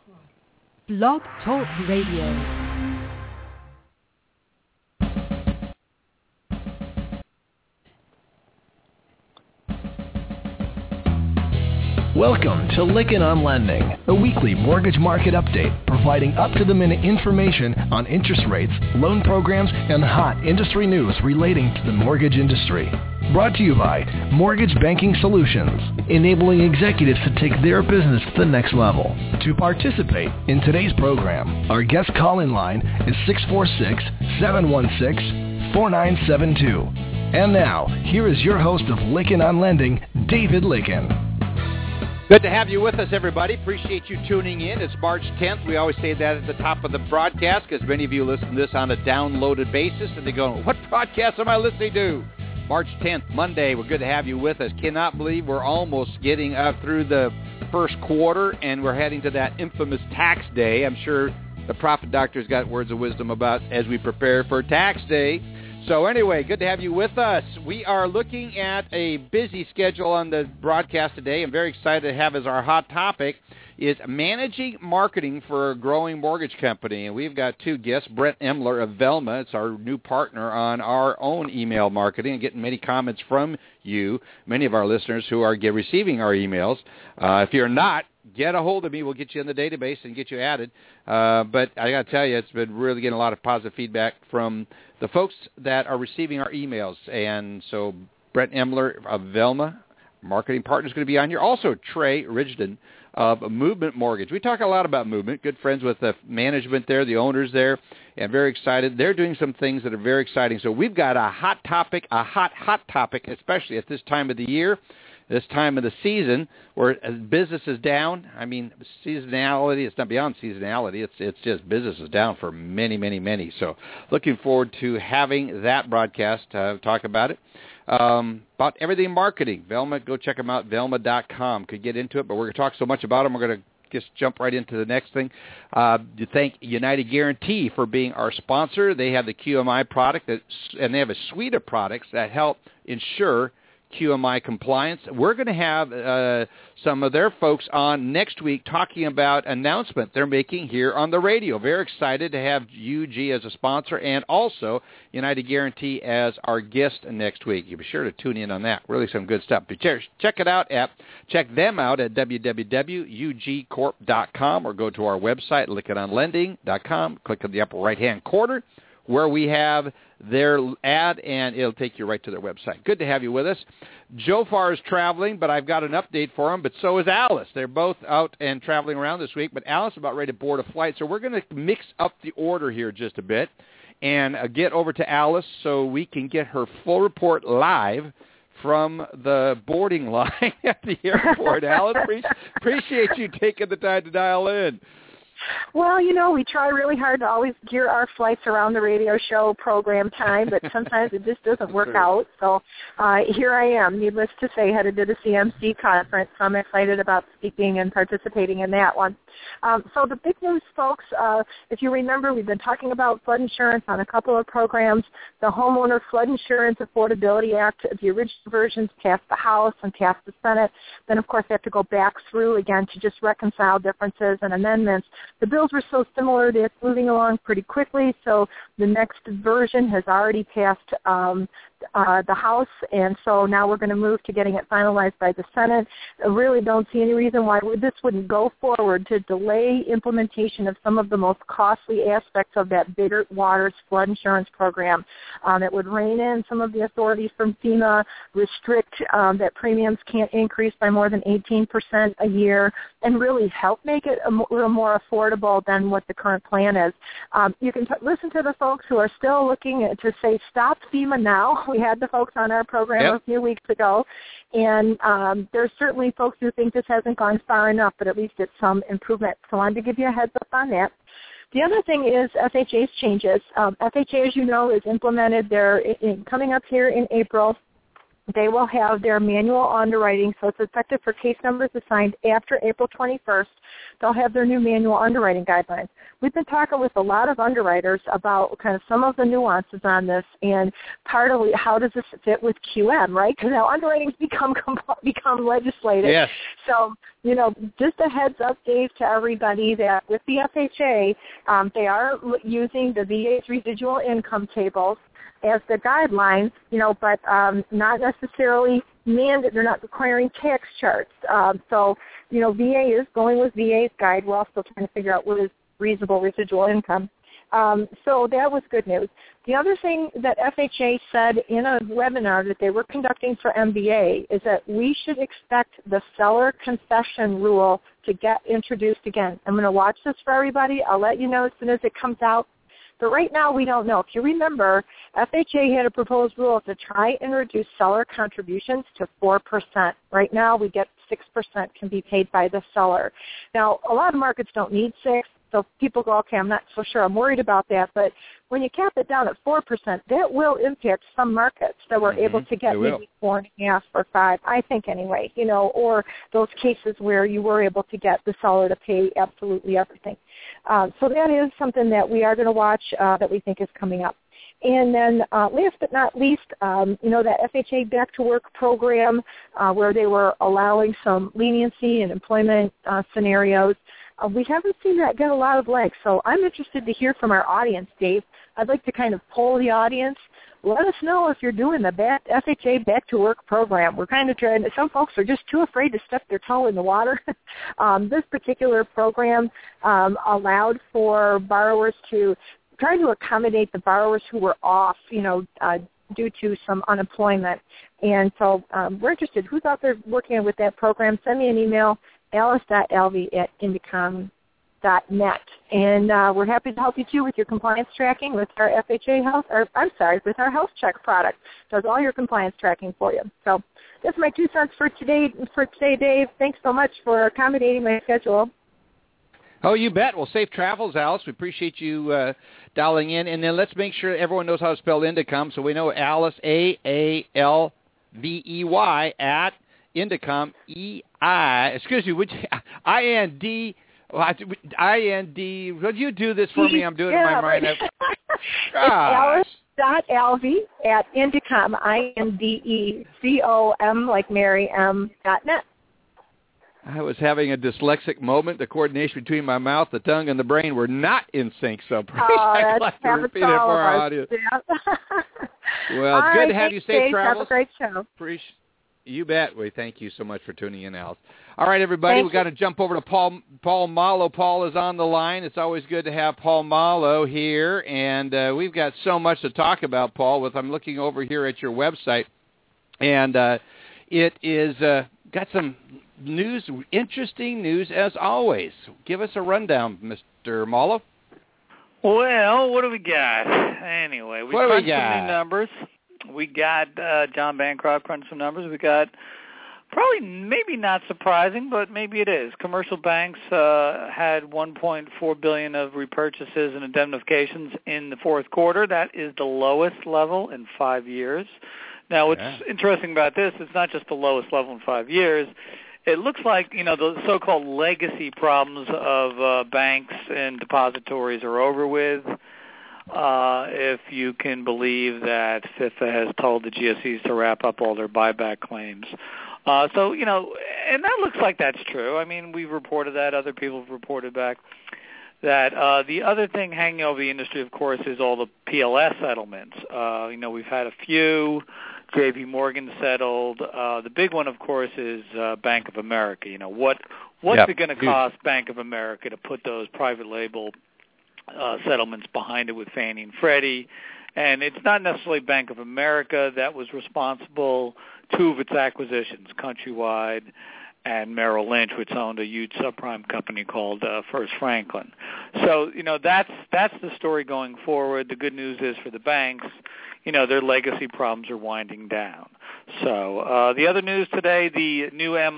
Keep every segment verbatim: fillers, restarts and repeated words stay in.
Blog Talk Radio. Welcome to Lykken on Lending, a weekly mortgage market update providing up-to-the-minute information on interest rates, loan programs, and hot industry news relating to the mortgage industry. Brought to you by Mortgage Banking Solutions, enabling executives to take their business to the next level. To participate in today's program, our guest call-in line is six four six, seven one six, four nine seven two. And now, here is your host of Lykken on Lending, David Lykken. Good to have you with us, everybody. Appreciate you tuning in. It's March tenth. We always say that at the top of the broadcast because many of you listen to this on a downloaded basis, and they go, what broadcast am I listening to? March tenth, Monday. We're good to have you with us. Cannot believe we're almost getting up through the first quarter, and we're heading to that infamous tax day. I'm sure the Prophet Doctor's got words of wisdom about as we prepare for tax day. So anyway, good to have you with us. We are looking at a busy schedule on the broadcast today. I'm very excited to have as our hot topic is managing marketing for a growing mortgage company. And we've got two guests, Brent Emler of Velma. It's our new partner on our own email marketing and getting many comments from you, many of our listeners who are get, receiving our emails. Uh, if you're not, get a hold of me. We'll get you in the database and get you added. Uh, but I got to tell you, it's been really getting a lot of positive feedback from the folks that are receiving our emails. And so Brent Emler of Velma, marketing partner, is going to be on here. Also, Trey Rigdon of Movement Mortgage. We talk a lot about Movement. Good friends with the management there, the owners there, and very excited. They're doing some things that are very exciting. So we've got a hot topic, a hot, hot topic, especially at this time of the year, this time of the season where business is down. I mean, seasonality, it's not beyond seasonality. It's it's just business is down for many, many, many. So looking forward to having that broadcast, uh, talk about it. Um, about everything marketing. Velma, go check them out, velma dot com. Could get into it, but we're going to talk so much about them, we're going to just jump right into the next thing. Uh, to thank United Guarantee for being our sponsor. They have the Q M I product, that, and they have a suite of products that help ensure Q M I compliance. We're going to have uh, some of their folks on next week talking about announcement they're making here on the radio. Very excited to have U G as a sponsor and also United Guarantee as our guest next week. You be sure to tune in on that. Really some good stuff. Check it out at check them out at w w w dot u g corp dot com or go to our website lykken on lending dot com. Click on the upper right hand corner where we have their ad, and it'll take you right to their website. Good to have you with us. Joe Farr is traveling, but I've got an update for him, but so is Alice. They're both out and traveling around this week, but Alice is about ready to board a flight, so we're going to mix up the order here just a bit and uh, get over to Alice so we can get her full report live from the boarding line at the airport. Alice, pre- appreciate you taking the time to dial in. Well, you know, we try really hard to always gear our flights around the radio show program time, but sometimes it just doesn't work out. So uh, here I am, needless to say, headed to the C M C conference. So I'm excited about speaking and participating in that one. Um, so the big news, folks, uh, if you remember, we've been talking about flood insurance on a couple of programs. The Homeowner Flood Insurance Affordability Act, the original versions passed the House and passed the Senate. Then, of course, they have to go back through again to just reconcile differences and amendments. The bills were so similar that it's moving along pretty quickly, so the next version has already passed um, uh, the House, and so now we're going to move to getting it finalized by the Senate. I really don't see any reason why this wouldn't go forward to delay implementation of some of the most costly aspects of that Biggert-Waters flood insurance program. Um, it would rein in some of the authorities from FEMA, restrict um, that premiums can't increase by more than eighteen percent a year, and really help make it a little more affordable than what the current plan is. Um, you can t- listen to the folks who are still looking at, to say, stop FEMA now. We had the folks on our program yep. a few weeks ago, and um, there's certainly folks who think this hasn't gone far enough, but at least it's some improvement. So I wanted to give you a heads up on that. The other thing is F H A's changes. Um, F H A, as you know, is implemented. They're in, coming up here in April. they will have their manual underwriting, so it's effective for case numbers assigned after April twenty-first. They'll have their new manual underwriting guidelines. We've been talking with a lot of underwriters about kind of some of the nuances on this, and partly how does this fit with Q M, right? Because now underwriting's become become legislated. Yes. So, you know, just a heads up, Dave, to everybody that with the F H A, um, they are using the V A's residual income tables as the guidelines, you know, but um, not necessarily mandated. They're not requiring tax charts. Um, so, you know, V A is going with V A's guide. We're also trying to figure out what is reasonable residual income. Um, so that was good news. The other thing that F H A said in a webinar that they were conducting for M B A is that we should expect the seller concession rule to get introduced again. I'm going to watch this for everybody. I'll let you know as soon as it comes out. But right now we don't know. If you remember, F H A had a proposed rule to try and reduce seller contributions to four percent. Right now we get six percent can be paid by the seller. Now, a lot of markets don't need six. So people go, okay, I'm not so sure. I'm worried about that. But when you cap it down at four percent, that will impact some markets that were mm-hmm. able to get maybe four and a half or five, I think anyway, you know, or those cases where you were able to get the seller to pay absolutely everything. Um, so that is something that we are going to watch uh, that we think is coming up. And then uh, last but not least, um, you know, that F H A Back to Work program uh, where they were allowing some leniency in employment uh, scenarios. Uh, we haven't seen that get a lot of legs. So I'm interested to hear from our audience, Dave. I'd like to kind of poll the audience. Let us know if you're doing the back, F H A Back to Work program. We're kind of trying to, some folks are just too afraid to step their toe in the water. um, this particular program um, allowed for borrowers to try to accommodate the borrowers who were off, you know, uh, due to some unemployment. And so um, we're interested. Who's out there working with that program? Send me an email, alice dot alvey at indicom dot net. And uh, we're happy to help you, too, with your compliance tracking with our F H A Health, or I'm sorry, with our Health Check product. Does all your compliance tracking for you. So that's my two cents for today, for today, Dave. Thanks so much for accommodating my schedule. Oh, you bet. Well, safe travels, Alice. We appreciate you uh, dialing in. And then let's make sure everyone knows how to spell Indicom. So we know Alice, A A L V E Y, at Indicom, E I, excuse me, which, I N D, I N D, would you do this for me? I'm doing yeah, it in my mind. It's alice dot alvey at Indicom, I N D E C O M like Mary, M, dot net. I was having a dyslexic moment. The coordination between my mouth, the tongue, and the brain were not in sync. So please, oh, I'd like to repeat it for our audience. Yeah. Well, it's all good right, to have you. Safe Dave. travels. Have a great show. Appreciate. You bet. We thank you so much for tuning in, Alice. All right, everybody, we've got to jump over to Paul Paul Malo. Paul is on the line. It's always good to have Paul Malo here, and uh, we've got so much to talk about, Paul. With I'm looking over here at your website, and uh, it is uh, got some news, interesting news as always. Give us a rundown, Mister Malo. Well, what do we got? Anyway, we what crunched we got? some new numbers. We got uh, John Bancroft crunched some numbers. We got probably maybe not surprising, but maybe it is. Commercial banks uh, had one point four billion dollars of repurchases and indemnifications in the fourth quarter. That is the lowest level in five years. Now, what's yeah. interesting about this, it's not just the lowest level in five years. It looks like, you know, the so-called legacy problems of uh, banks and depositories are over with. Uh, if you can believe that FIFA has told the G S Es to wrap up all their buyback claims. Uh, so, you know, and that looks like that's true. I mean, we've reported that. Other people have reported back that. Uh, the other thing hanging over the industry, of course, is all the P L S settlements. Uh, you know, we've had a few. J P Morgan settled. Uh, the big one, of course, is uh, Bank of America. You know, what what's yep. it going to cost Bank of America to put those private label Uh, settlements behind it with Fannie and Freddie? And it's not necessarily Bank of America that was responsible. Two of its acquisitions, Countrywide and Merrill Lynch, which owned a huge subprime company called uh, First Franklin. So, you know, that's that's the story going forward. The good news is for the banks, you know, their legacy problems are winding down. So uh, the other news today, the new M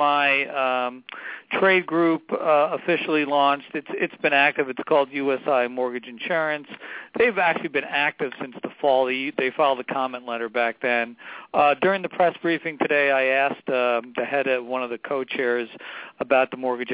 I um, trade group uh, officially launched. It's It's been active. It's called U S I Mortgage Insurance. They've actually been active since the fall. They, they filed a comment letter back then. Uh, during the press briefing today, I asked uh, the head of one of the co-chairs about the mortgage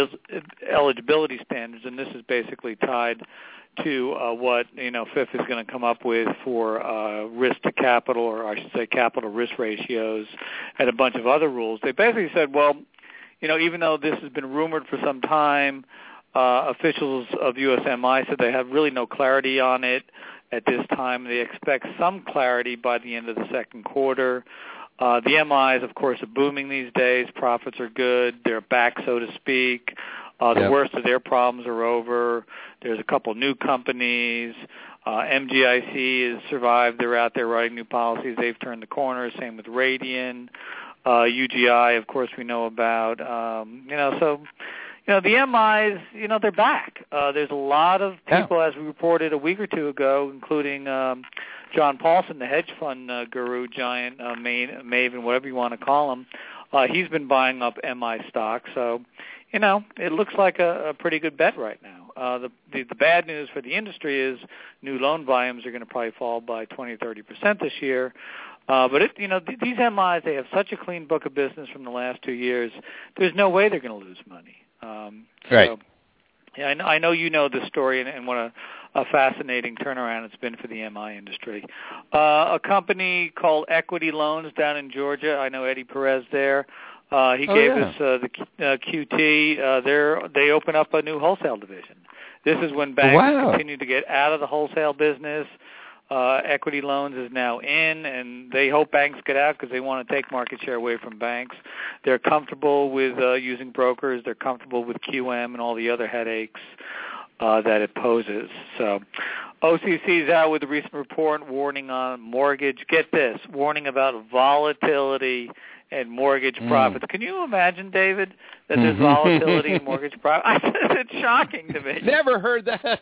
eligibility standards, and this is basically tied to uh, what, you know, F I F is going to come up with for uh, risk to capital, or I should say capital risk ratios, and a bunch of other rules. They basically said, well, you know, even though this has been rumored for some time, uh, officials of U S M I said they have really no clarity on it at this time. They expect some clarity by the end of the second quarter. Uh, the M Is, of course, are booming these days. Profits are good. They're back, so to speak. Uh, the yep. worst of their problems are over. There's a couple new companies. Uh, M G I C has survived. They're out there writing new policies. They've turned the corner. Same with Radian. Uh, U G I, of course, we know about. Um, you know, so, you know, the M Is, you know, they're back. Uh, there's a lot of people, yeah. as we reported a week or two ago, including um, John Paulson, the hedge fund uh, guru, giant, uh, maven, whatever you want to call him. Uh, he's been buying up M I stock. So, you know, it looks like a, a pretty good bet right now. Uh, the, the the bad news for the industry is new loan volumes are going to probably fall by twenty, thirty percent this year. Uh, but, it, you know, th- these M Is, they have such a clean book of business from the last two years, there's no way they're going to lose money. Um, so, right. Yeah, I know, I know you know the story and, and what a, a fascinating turnaround it's been for the M I industry. Uh, a company called Equity Loans down in Georgia, I know Eddie Perez there. Uh, he oh, gave yeah. us uh, the uh, Q T. Uh, they open up a new wholesale division. This is when banks wow. continue to get out of the wholesale business. Uh, Equity Loans is now in, and they hope banks get out because they want to take market share away from banks. They're comfortable with uh, using brokers. They're comfortable with Q M and all the other headaches uh, that it poses. So O C C is out with a recent report warning on mortgage. Get this, warning about volatility and mortgage mm. profits. Can you imagine, David, that there's mm-hmm. volatility in mortgage profits? It's shocking to me. Never heard that.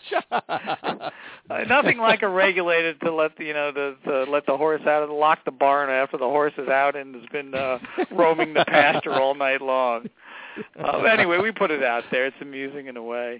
uh, nothing like a regulator to let the, you know the, the let the horse out and lock the barn after the horse is out and has been uh, roaming the pasture all night long. Uh, anyway, we put it out there. It's amusing in a way.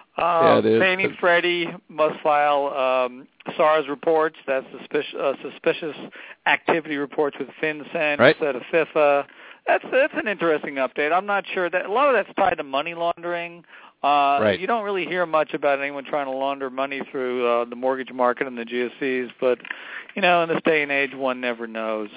Uh, yeah, Fannie Freddie must file um, S A R S reports. That's suspicious, uh, suspicious activity reports with FinCEN right. instead of FIFA. That's that's an interesting update. I'm not sure that a lot of that's tied to money laundering. Uh, right. You don't really hear much about anyone trying to launder money through uh, the mortgage market and the G S Cs, but you know, in this day and age, one never knows.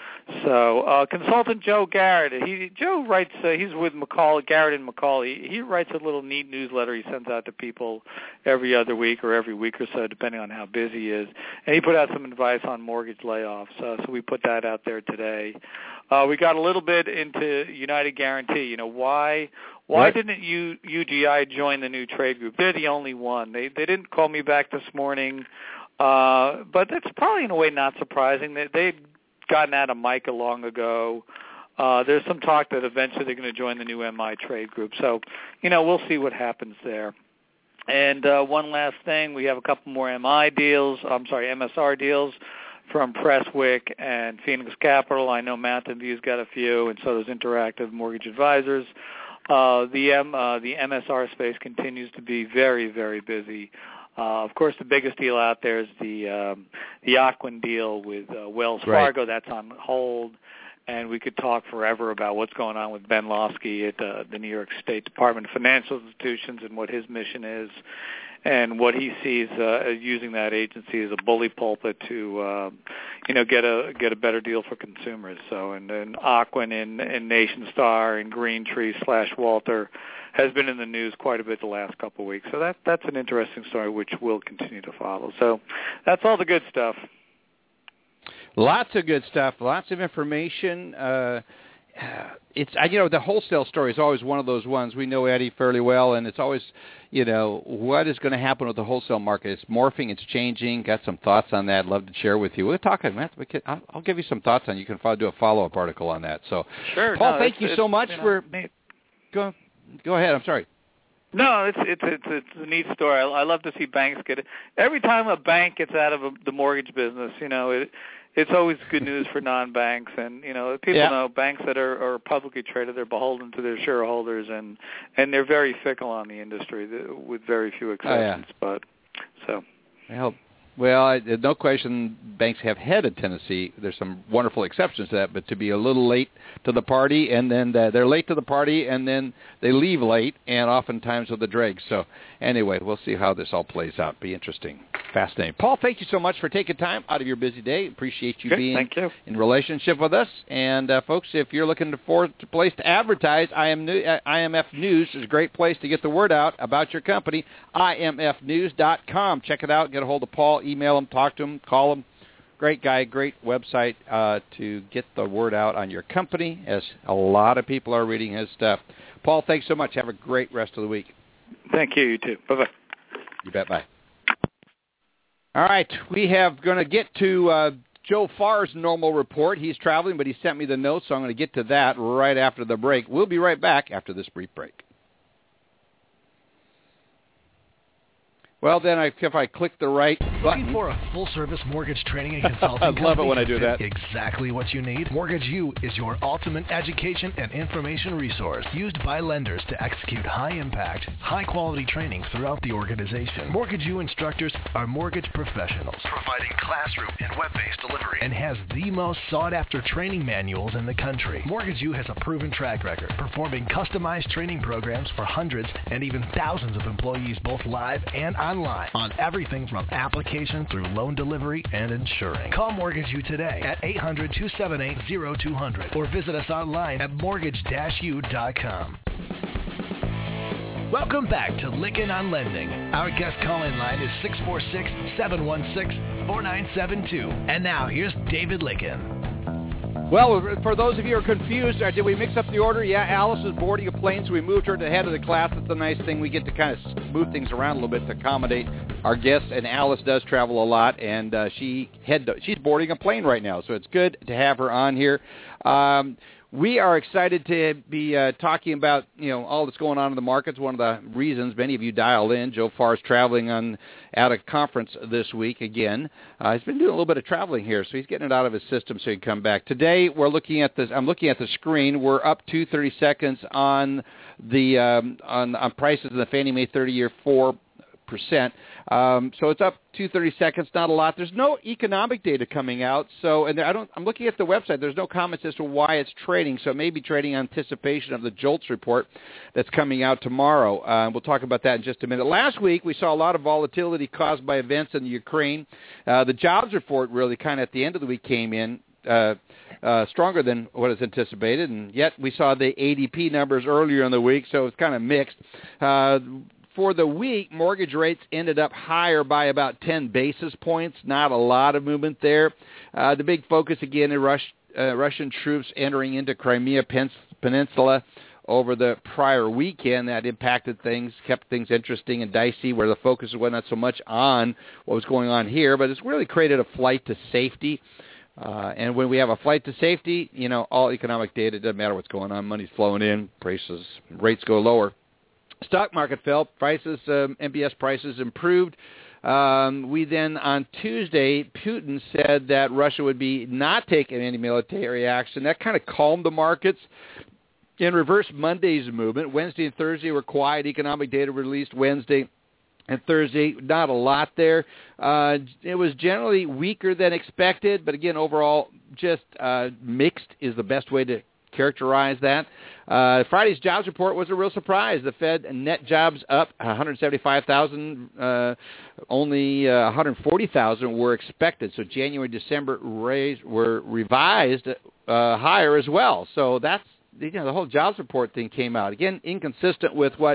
So, uh, consultant Joe Garrett, he Joe writes. Uh, he's with McCall, Garrett and McCall. He, he writes a little neat newsletter he sends out to people every other week or every week or so, depending on how busy he is. And he put out some advice on mortgage layoffs. Uh, so we put that out there today. Uh, we got a little bit into United Guarantee. You know, why why right. didn't U, UGI join the new trade group? They're the only one. They they didn't call me back this morning, uh, but that's probably in a way not surprising. They they gotten out of MICA long ago. Uh, there's some talk that eventually they're going to join the new M I trade group. So, you know, we'll see what happens there. And uh, one last thing, we have a couple more M I deals, I'm sorry, M S R deals from Presswick and Phoenix Capital. I know Mountain View's got a few, and so does Interactive Mortgage Advisors. Uh, the, M, uh, the M S R space continues to be very, very busy. Uh, of course, the biggest deal out there is the um, the Ocwen deal with uh, Wells Fargo. Right. That's on hold, and we could talk forever about what's going on with Ben Lofsky at uh, the New York State Department of Financial Institutions and what his mission is, and what he sees uh, as using that agency as a bully pulpit to, uh, you know, get a get a better deal for consumers. So, and then Ocwen and, and NationStar and Greentree slash Walter has been in the news quite a bit the last couple of weeks. So that that's an interesting story which we'll continue to follow. So that's all the good stuff. Lots of good stuff, lots of information. Uh, uh, it's you know the wholesale story is always one of those ones. We know Eddie fairly well, and it's always you know what is going to happen with the wholesale market. It's morphing, it's changing. Got some thoughts on that? I'd love to share with you. We'll talk. We can, I'll, I'll give you some thoughts on. You can follow, do a follow up article on that. So, sure, Paul, no, thank you so much you know, for. neat. Go go ahead. I'm sorry. No, it's it's it's it's a neat story. I, I love to see banks get it. Every time a bank gets out of a, the mortgage business, you know, it it's always good news for non-banks. And you know, people yeah. know banks that are, are publicly traded, they're beholden to their shareholders, and and they're very fickle on the industry, with very few exceptions. Oh, yeah. But so, well, well, I, no question, banks have had a tendency. There's some wonderful exceptions to that, but to be a little late to the party, and then uh, they're late to the party, and then they leave late, and oftentimes with the dregs. So anyway, we'll see how this all plays out. Be interesting, fascinating. Paul, thank you so much for taking time out of your busy day. Appreciate you okay, being thank you. in relationship with us. And uh, folks, if you're looking for a place to advertise, I M New, uh, I M F News is a great place to get the word out about your company. I M F news dot com. Check it out. Get a hold of Paul. Email him, talk to him, call him. Great guy, great website uh, to get the word out on your company, as a lot of people are reading his stuff. Paul, thanks so much. Have a great rest of the week. Thank you. You too. Bye-bye. You bet. Bye. All right. We have going to get to uh, Joe Farr's normal report. He's traveling, but he sent me the notes, so I'm going to get to that right after the break. We'll be right back after this brief break. Well, then, I, if I click the right button. Looking for a full-service mortgage training and consulting I love company it when I do that. Exactly what you need. Mortgage U is your ultimate education and information resource used by lenders to execute high-impact, high-quality training throughout the organization. Mortgage U instructors are mortgage professionals, providing classroom and web-based delivery, and has the most sought-after training manuals in the country. Mortgage U has a proven track record, performing customized training programs for hundreds and even thousands of employees, both live and online. Online on everything from application through loan delivery and insuring. Call Mortgage U today at eight hundred, two seven eight, zero two zero zero or visit us online at mortgage dash u dot com. Welcome back to Lykken on Lending. Our guest call-in line is six four six, seven one six, four nine seven two. And now here's David Lykken. Well, for those of you who are confused, uh, did we mix up the order? Yeah, Alice is boarding a plane, so we moved her to the head of the class. That's a nice thing. We get to kind of move things around a little bit to accommodate our guests, and Alice does travel a lot, and uh, she head to, she's boarding a plane right now, so it's good to have her on here. Um, we are excited to be uh, talking about, you know, all that's going on in the markets. One of the reasons many of you dialed in, Joe Farr's traveling on at a conference this week again. Uh, he's been doing a little bit of traveling here, so he's getting it out of his system so he can come back. Today, we're looking at this. I'm looking at the screen. We're up to thirty seconds on the um, on, on prices in the Fannie Mae thirty-year four percent. Um, so it's up to thirty seconds, not a lot. There's no economic data coming out, so and I don't. I'm looking at the website. There's no comments as to why it's trading. So it may be trading on anticipation of the JOLTS report that's coming out tomorrow. Uh, we'll talk about that in just a minute. Last week we saw a lot of volatility caused by events in the Ukraine. Uh, the jobs report really kind of at the end of the week came in uh, uh, stronger than what is anticipated, and yet we saw the A D P numbers earlier in the week, so it's kind of mixed. Uh, For the week, mortgage rates ended up higher by about ten basis points. Not a lot of movement there. Uh, the big focus, again, in Rush, uh, Russian troops entering into Crimea Peninsula over the prior weekend. That impacted things, kept things interesting and dicey, where the focus was not so much on what was going on here, but it's really created a flight to safety. Uh, and when we have a flight to safety, you know, all economic data, doesn't matter what's going on. Money's flowing in, prices, rates go lower. Stock market fell. Prices, um, M B S prices improved. Um, we then, on Tuesday, Putin said that Russia would be not taking any military action. That kind of calmed the markets. In reverse, Monday's movement. Wednesday and Thursday were quiet. Economic data released Wednesday and Thursday. Not a lot there. Uh, it was generally weaker than expected, but again, overall, just uh, mixed is the best way to characterize that. Uh, Friday's jobs report was a real surprise. The Fed net jobs up one hundred seventy-five thousand. Uh, only uh, one hundred forty thousand were expected. So January, December raised, were revised uh, higher as well. So that's, you know, the whole jobs report thing came out. Again, inconsistent with what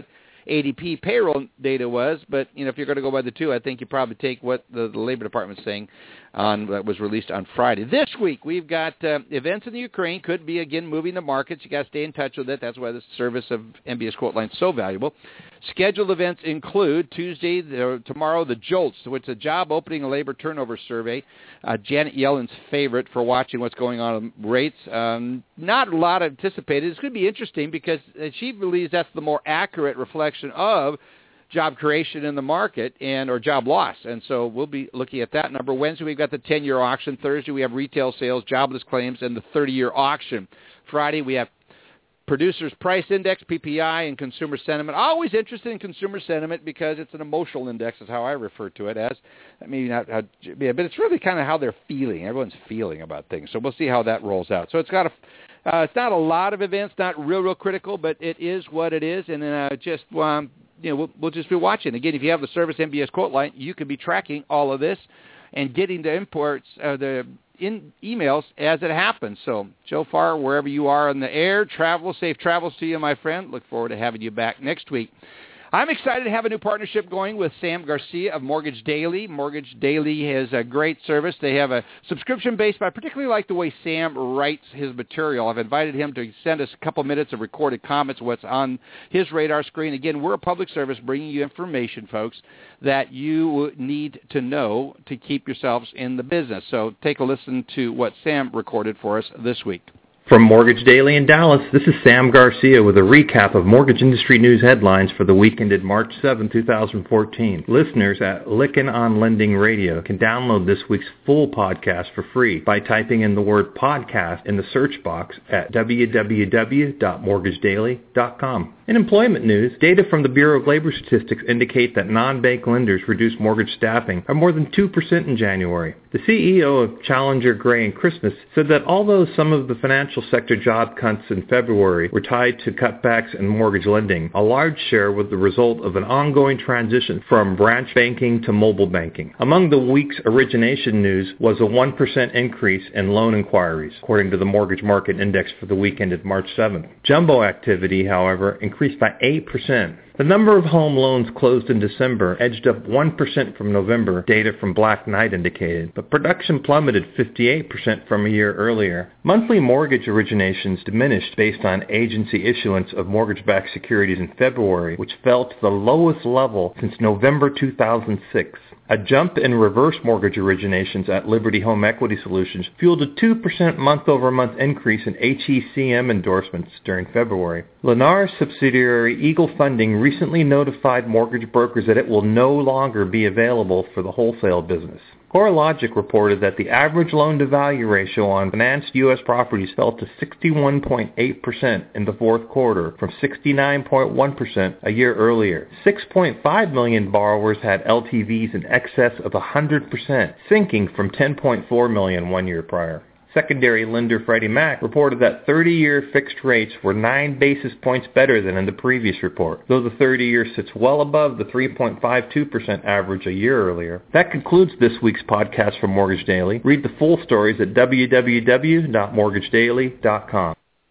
A D P payroll data was. But, you know, if you're going to go by the two, I think you probably take what the, the Labor Department's saying on that was released on Friday. This week, we've got uh, events in the Ukraine. Could be, again, moving the markets. You got to stay in touch with it. That's why the service of M B S Quote Line is so valuable. Scheduled events include Tuesday, the, tomorrow, the JOLTS, which is a job opening and labor turnover survey. Uh, Janet Yellen's favorite for watching what's going on with rates. Um, not a lot anticipated. It's going to be interesting because she believes that's the more accurate reflection of job creation in the market and or job loss. And so we'll be looking at that number. Wednesday, we've got the ten-year auction. Thursday, we have retail sales, jobless claims, and the thirty-year auction. Friday, we have Producers Price Index, P P I, and Consumer Sentiment. Always interested in consumer sentiment because it's an emotional index is how I refer to it as. Maybe not, how, yeah, but it's really kind of how they're feeling. Everyone's feeling about things. So we'll see how that rolls out. So it's got a, uh, it's not a lot of events, not real, real critical, but it is what it is. And uh, just, um, you know, we'll, we'll just be watching. Again, if you have the service M B S Quote Line, you can be tracking all of this and getting the imports, uh, the in emails as it happens. So, Joe Farr, wherever you are on the air, travel, safe travels to you, my friend. Look forward to having you back next week. I'm excited to have a new partnership going with Sam Garcia of Mortgage Daily. Mortgage Daily has a great service. They have a subscription base, but I particularly like the way Sam writes his material. I've invited him to send us a couple minutes of recorded comments of what's on his radar screen. Again, we're a public service bringing you information, folks, that you need to know to keep yourselves in the business. So take a listen to what Sam recorded for us this week. From Mortgage Daily in Dallas, this is Sam Garcia with a recap of mortgage industry news headlines for the week ended March seventh, twenty fourteen. Listeners at Lykken on Lending Radio can download this week's full podcast for free by typing in the word podcast in the search box at w w w dot mortgage daily dot com. In employment news, data from the Bureau of Labor Statistics indicate that non-bank lenders reduced mortgage staffing by more than two percent in January. The C E O of Challenger, Gray and Christmas said that although some of the financial sector job cuts in February were tied to cutbacks in mortgage lending, a large share was the result of an ongoing transition from branch banking to mobile banking. Among the week's origination news was a one percent increase in loan inquiries, according to the Mortgage Market Index for the week ended March seventh. Jumbo activity, however, increased by eight percent. The number of home loans closed in December edged up one percent from November, data from Black Knight indicated, but production plummeted fifty-eight percent from a year earlier. Monthly mortgage originations diminished based on agency issuance of mortgage-backed securities in February, which fell to the lowest level since November two thousand six. A jump in reverse mortgage originations at Liberty Home Equity Solutions fueled a two percent month-over-month increase in H E C M endorsements during February. Lennar's subsidiary Eagle Funding recently notified mortgage brokers that it will no longer be available for the wholesale business. CoreLogic reported that the average loan-to-value ratio on financed U S properties fell to sixty-one point eight percent in the fourth quarter from sixty-nine point one percent a year earlier. six point five million borrowers had L T Vs in excess of one hundred percent, sinking from ten point four million one year prior. Secondary lender Freddie Mac reported that thirty-year fixed rates were nine basis points better than in the previous report, though the thirty-year sits well above the three point five two percent average a year earlier. That concludes this week's podcast from Mortgage Daily. Read the full stories at w w w dot mortgage daily dot com.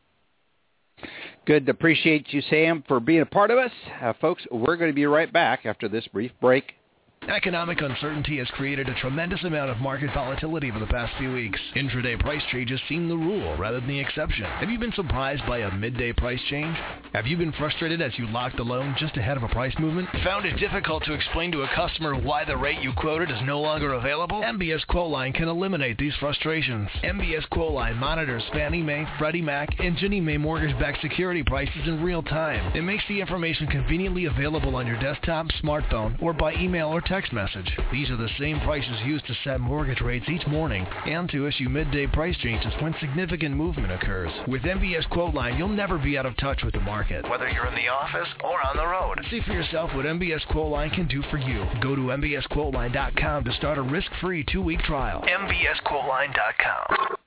Good to appreciate you, Sam, for being a part of us. Uh, folks, we're going to be right back after this brief break. Economic uncertainty has created a tremendous amount of market volatility over the past few weeks. Intraday price changes seem the rule rather than the exception. Have you been surprised by a midday price change? Have you been frustrated as you locked the loan just ahead of a price movement? Found it difficult to explain to a customer why the rate you quoted is no longer available? M B S Quote Line can eliminate these frustrations. M B S Quote Line monitors Fannie Mae, Freddie Mac, and Ginnie Mae mortgage-backed security prices in real time. It makes the information conveniently available on your desktop, smartphone, or by email or text message. These are the same prices used to set mortgage rates each morning and to issue midday price changes when significant movement occurs. With M B S Quote Line, you'll never be out of touch with the market, whether you're in the office or on the road. See for yourself what M B S Quote Line can do for you. Go to m b s quote line dot com to start a risk-free two-week trial. m b s quote line dot com.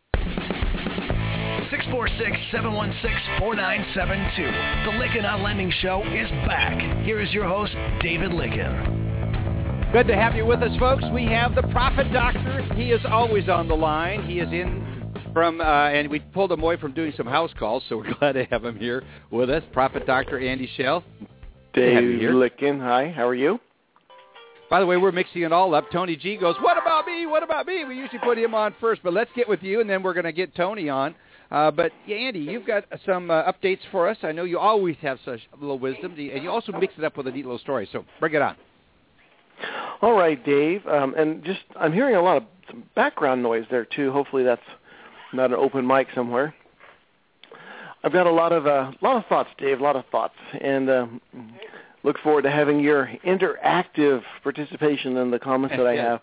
six four six, seven one six, four nine seven two. The Lykken on Lending Show is back. Here is your host, David Lykken. Good to have you with us, folks. We have the Profit Doctor. He is always on the line. He is in from, uh, and we pulled him away from doing some house calls, so we're glad to have him here with us. Profit Doctor Andy Schell. Dave Licken. Hi, how are you? By the way, we're mixing it all up. Tony G goes, what about me? What about me? We usually put him on first, but let's get with you, and then we're going to get Tony on. Uh, but, yeah, Andy, you've got some uh, updates for us. I know you always have such a little wisdom, and you also mix it up with a neat little story. So bring it on. All right, Dave. Um, and just I'm hearing a lot of some background noise there, too. Hopefully that's not an open mic somewhere. I've got a lot of uh, lot of thoughts, Dave, a lot of thoughts. And uh, look forward to having your interactive participation in the comments that I have.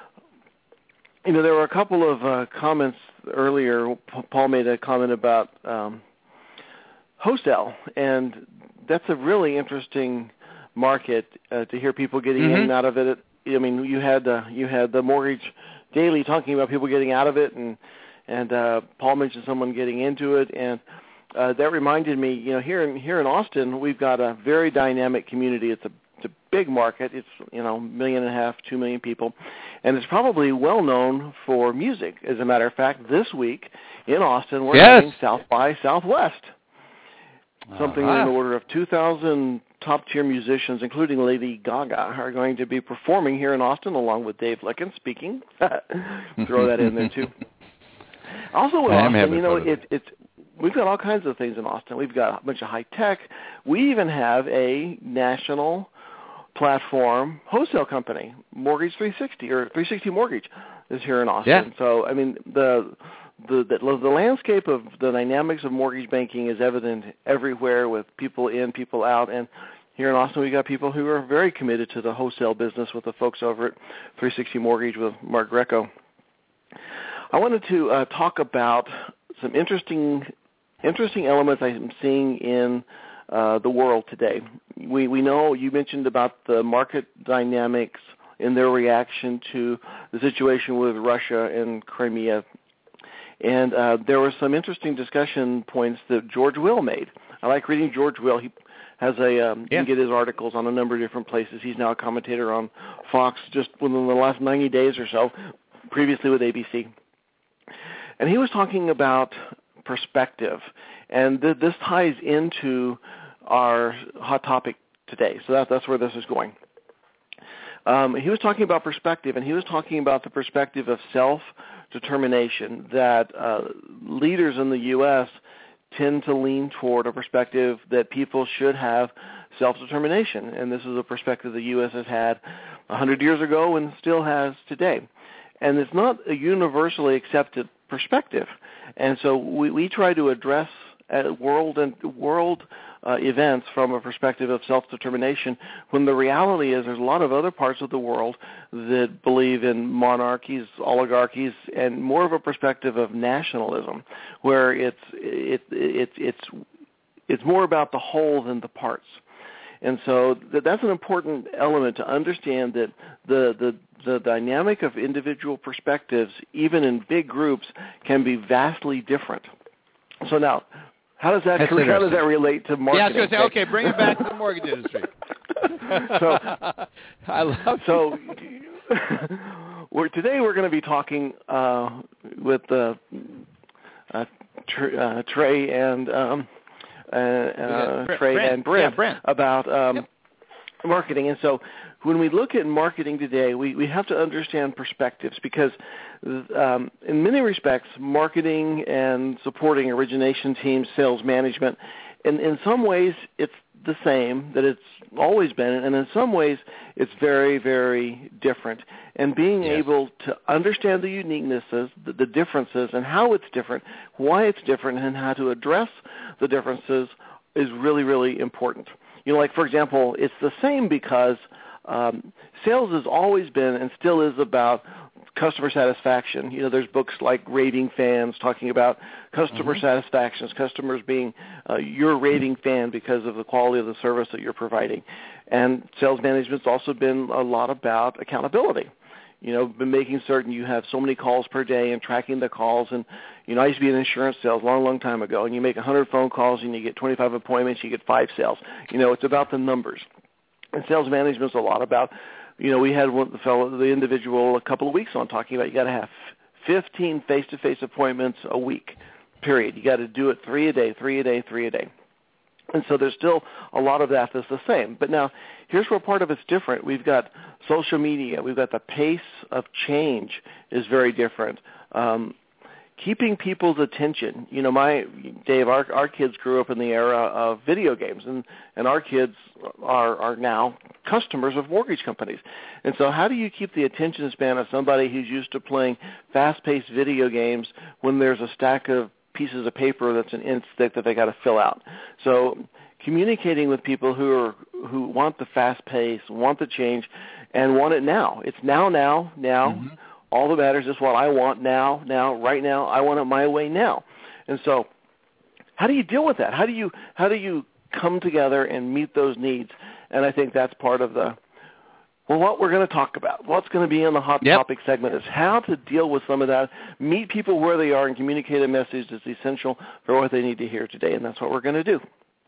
You know, there were a couple of uh, comments earlier. Paul made a comment about um, wholesale, and that's a really interesting market uh, to hear people getting mm-hmm. in and out of it. I mean, you had uh, you had the Mortgage Daily talking about people getting out of it, and and uh, Paul mentioned someone getting into it, and uh, that reminded me. You know, here in here in Austin, we've got a very dynamic community. It's a it's a big market. It's you know a million and a half, two million people, and it's probably well known for music. As a matter of fact, this week in Austin, we're yes. having South by Southwest. Something uh-huh. in the order of two thousand top-tier musicians, including Lady Gaga, are going to be performing here in Austin, along with Dave Licken speaking. Throw that in there, too. Also in Austin, you know, it, it's we've got all kinds of things in Austin. We've got a bunch of high-tech. We even have a national platform wholesale company, Mortgage three sixty, or three sixty Mortgage is here in Austin. Yeah. So, I mean, the... The, the the landscape of the dynamics of mortgage banking is evident everywhere with people in, people out. And here in Austin, we've got people who are very committed to the wholesale business with the folks over at three sixty Mortgage with Mark Greco. I wanted to uh, talk about some interesting interesting elements I'm seeing in uh, the world today. We, we know you mentioned about the market dynamics in their reaction to the situation with Russia and Crimea. And uh, there were some interesting discussion points that George Will made. I like reading George Will. He has a um, yeah. you can get his articles on a number of different places. He's now a commentator on Fox just within the last ninety days or so, previously with A B C. And he was talking about perspective, and th- this ties into our hot topic today. So that, that's where this is going. Um, he was talking about perspective, and he was talking about the perspective of self determination, that uh, leaders in the U S tend to lean toward a perspective that people should have self-determination, and this is a perspective the U S has had one hundred years ago and still has today. And it's not a universally accepted perspective, and so we, we try to address uh, world and world uh, events from a perspective of self-determination, when the reality is there's a lot of other parts of the world that believe in monarchies, oligarchies, and more of a perspective of nationalism, where it's it, it, it's it's more about the whole than the parts. And so that's an important element to understand, that the, the the dynamic of individual perspectives, even in big groups, can be vastly different. So now, how does that how does that relate to marketing? Yeah, I was going to say, okay, bring it back to the mortgage industry. so, I love so we're, today we're going to be talking uh, with uh, uh, Tr- uh, Trey and um, uh, uh, Trey Brent. and Brent, yeah, Brent. about um, yep. marketing. And so when we look at marketing today, we, we have to understand perspectives, because um, in many respects, marketing and supporting origination teams, sales management, and in some ways it's the same that it's always been, and in some ways it's very, very different. And being yes. able to understand the uniquenesses, the, the differences, and how it's different, why it's different, and how to address the differences is really, really important. You know, like, for example, it's the same because um, sales has always been and still is about customer satisfaction. You know, there's books like Raving Fans talking about customer mm-hmm. satisfactions, customers being uh, your raving fan because of the quality of the service that you're providing. And sales management's also been a lot about accountability. You know, been making certain you have so many calls per day and tracking the calls. And, you know, I used to be in insurance sales a long, long time ago, and you make one hundred phone calls and you get twenty-five appointments, you get five sales. You know, it's about the numbers. And sales management's a lot about, you know, we had one, the fellow, the individual a couple of weeks on talking about you got to have fifteen face-to-face appointments a week, period. You got to do it three a day, three a day, three a day. And so there's still a lot of that that's the same. But now, here's where part of it's different. We've got social media. We've got the pace of change is very different. Um, keeping people's attention. You know, my Dave, our our kids grew up in the era of video games, and, and our kids are, are now customers of mortgage companies. And so how do you keep the attention span of somebody who's used to playing fast-paced video games when there's a stack of pieces of paper that's an inch thick that they got to fill out? So communicating with people who are who want the fast pace, want the change, and want it now. It's now, now, now. Mm-hmm. All that matters is what I want now, now, right now. I want it my way now. And so how do you deal with that? How do you how do you come together and meet those needs? And I think that's part of the Well, what we're going to talk about, what's going to be in the Hot yep. Topic segment is how to deal with some of that, meet people where they are, and communicate a message that's essential for what they need to hear today, and that's what we're going to do.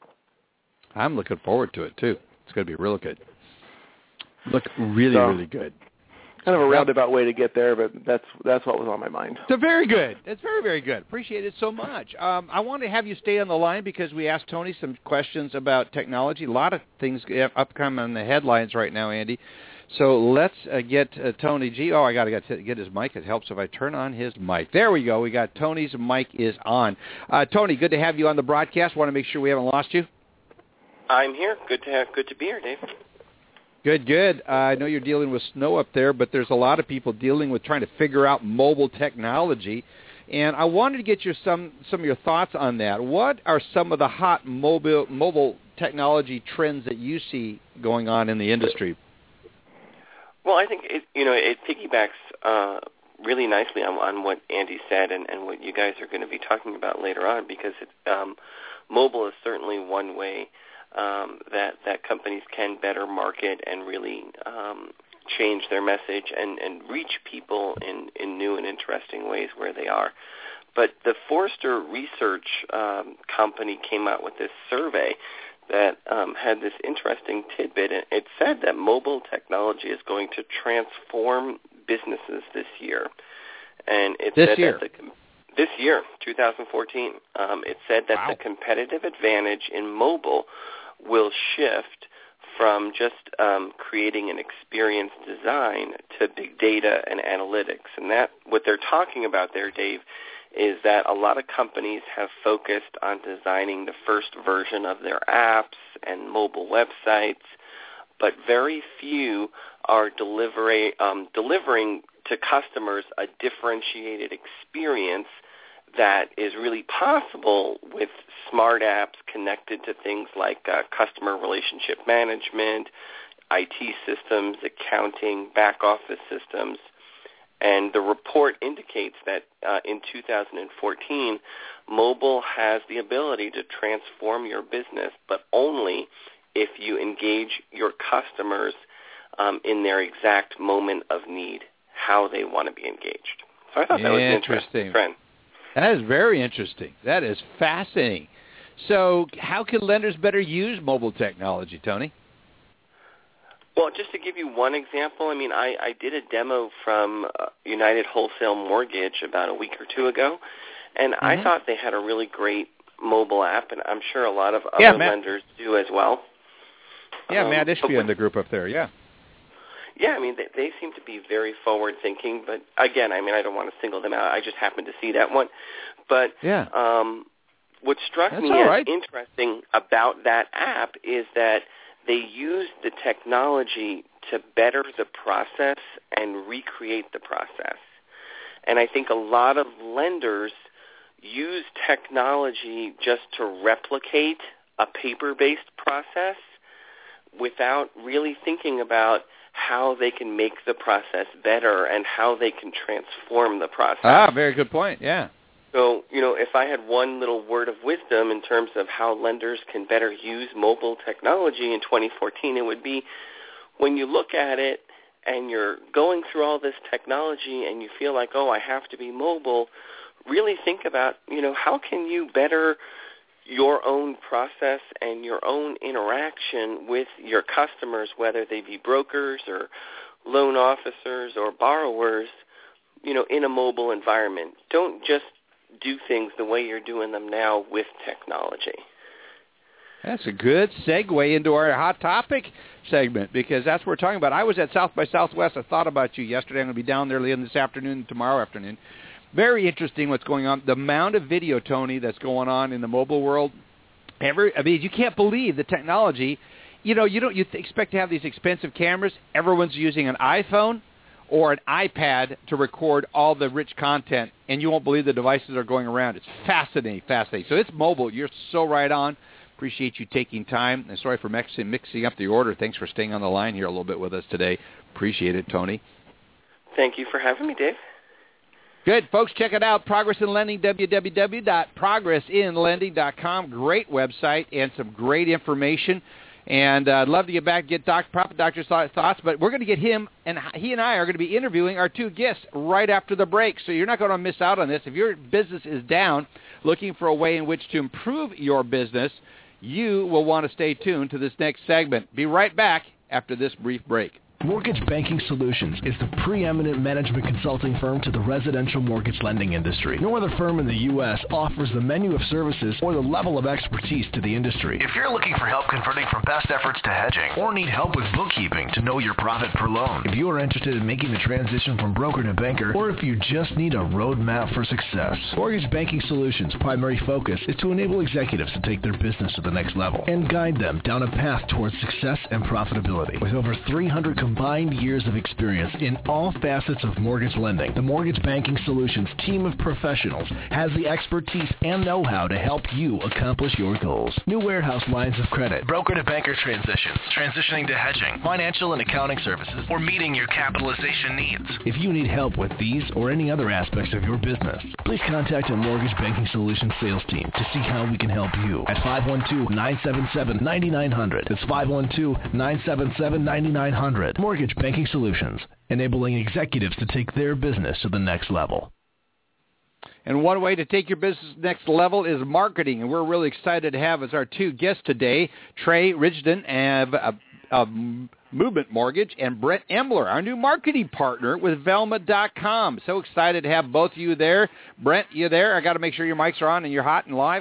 I'm looking forward to it, too. It's going to be real good. Look really, so, really good. Kind of a roundabout way to get there, but that's that's what was on my mind. So very good. It's very, very good. Appreciate it so much. Um, I want to have you stay on the line because we asked Tony some questions about technology. A lot of things upcoming on the headlines right now, Andy. So let's uh, get uh, Tony G. Oh, I got to get his mic. It helps if I turn on his mic. There we go. We got Tony's mic is on. Uh, Tony, good to have you on the broadcast. Want to make sure we haven't lost you. I'm here. Good to have. Good to be here, Dave. Good, good. Uh, I know you're dealing with snow up there, but there's a lot of people dealing with trying to figure out mobile technology. And I wanted to get your some some of your thoughts on that. What are some of the hot mobile mobile technology trends that you see going on in the industry? Well, I think it, you know it piggybacks uh, really nicely on, on what Andy said and, and what you guys are going to be talking about later on, because it, um, mobile is certainly one way um, that that companies can better market and really um, change their message and, and reach people in, in new and interesting ways where they are. But the Forrester Research um, company came out with this survey that um, had this interesting tidbit. It said that mobile technology is going to transform businesses this year. And it this said year. that the, this year, two thousand fourteen, um, it said that wow. the competitive advantage in mobile will shift from just um, creating an experience design to big data and analytics. And that what they're talking about there, Dave, is that a lot of companies have focused on designing the first version of their apps and mobile websites, but very few are delivering, um, delivering to customers a differentiated experience that is really possible with smart apps connected to things like uh, customer relationship management, I T systems, accounting, back office systems. And the report indicates that uh, in two thousand fourteen, mobile has the ability to transform your business, but only if you engage your customers um, in their exact moment of need, how they want to be engaged. So I thought that was an interesting trend. That is very interesting. That is fascinating. So how can lenders better use mobile technology, Tony? Well, just to give you one example, I mean, I, I did a demo from uh, United Wholesale Mortgage about a week or two ago, and mm-hmm. I thought they had a really great mobile app, and I'm sure a lot of other yeah, Matt, lenders do as well. Yeah, um, Matt Ishby in the group up there, yeah. Yeah, I mean, they, they seem to be very forward-thinking, but again, I mean, I don't want to single them out. I just happened to see that one. But yeah. um, what struck That's me all as right. interesting about that app is that they use the technology to better the process and recreate the process. And I think a lot of lenders use technology just to replicate a paper-based process without really thinking about how they can make the process better and how they can transform the process. Ah, very good point, yeah. So, you know, if I had one little word of wisdom in terms of how lenders can better use mobile technology in twenty fourteen, it would be when you look at it and you're going through all this technology and you feel like, oh, I have to be mobile, really think about, you know, how can you better your own process and your own interaction with your customers, whether they be brokers or loan officers or borrowers, you know, in a mobile environment. Don't just do things the way you're doing them now with technology. That's a good segue into our hot topic segment, because that's what we're talking about. I was at South by Southwest. I thought about you yesterday. I'm going to be down there later this afternoon, tomorrow afternoon. Very interesting what's going on. The amount of video, Tony, that's going on in the mobile world. Every, I mean, you can't believe the technology. You know, you don't you th- expect to have these expensive cameras. Everyone's using an iPhone or an iPad to record all the rich content, and you won't believe the devices are going around. It's fascinating, fascinating. So it's mobile. You're so right on. Appreciate you taking time. And sorry for mixing, mixing up the order. Thanks for staying on the line here a little bit with us today. Appreciate it, Tony. Thank you for having me, Dave. Good. Folks, check it out. Progress in Lending, w w w dot progress in lending dot com. Great website and some great information. And uh, I'd love to get back and get Doctor Prophet Doctor's thoughts, but we're going to get him, and he and I are going to be interviewing our two guests right after the break. So you're not going to miss out on this. If your business is down, looking for a way in which to improve your business, you will want to stay tuned to this next segment. Be right back after this brief break. Mortgage Banking Solutions is the preeminent management consulting firm to the residential mortgage lending industry. No other firm in the U S offers the menu of services or the level of expertise to the industry. If you're looking for help converting from past efforts to hedging, or need help with bookkeeping to know your profit per loan, if you are interested in making the transition from broker to banker, or if you just need a roadmap for success, Mortgage Banking Solutions' primary focus is to enable executives to take their business to the next level and guide them down a path towards success and profitability. With over three hundred combined years of experience in all facets of mortgage lending, the Mortgage Banking Solutions team of professionals has the expertise and know-how to help you accomplish your goals. New warehouse lines of credit, broker to banker transitions, transitioning to hedging, financial and accounting services, or meeting your capitalization needs. If you need help with these or any other aspects of your business, please contact a Mortgage Banking Solutions sales team to see how we can help you at five one two, nine seven seven, nine nine zero zero. That's five one two, nine seven seven, nine nine zero zero. Mortgage Banking Solutions, enabling executives to take their business to the next level. And one way to take your business next level is marketing. And we're really excited to have as our two guests today, Trey Rigdon of, of, of Movement Mortgage and Brent Emler, our new marketing partner with Velma dot com. So excited to have both of you there. Brent, you there? I got to make sure your mics are on and you're hot and live.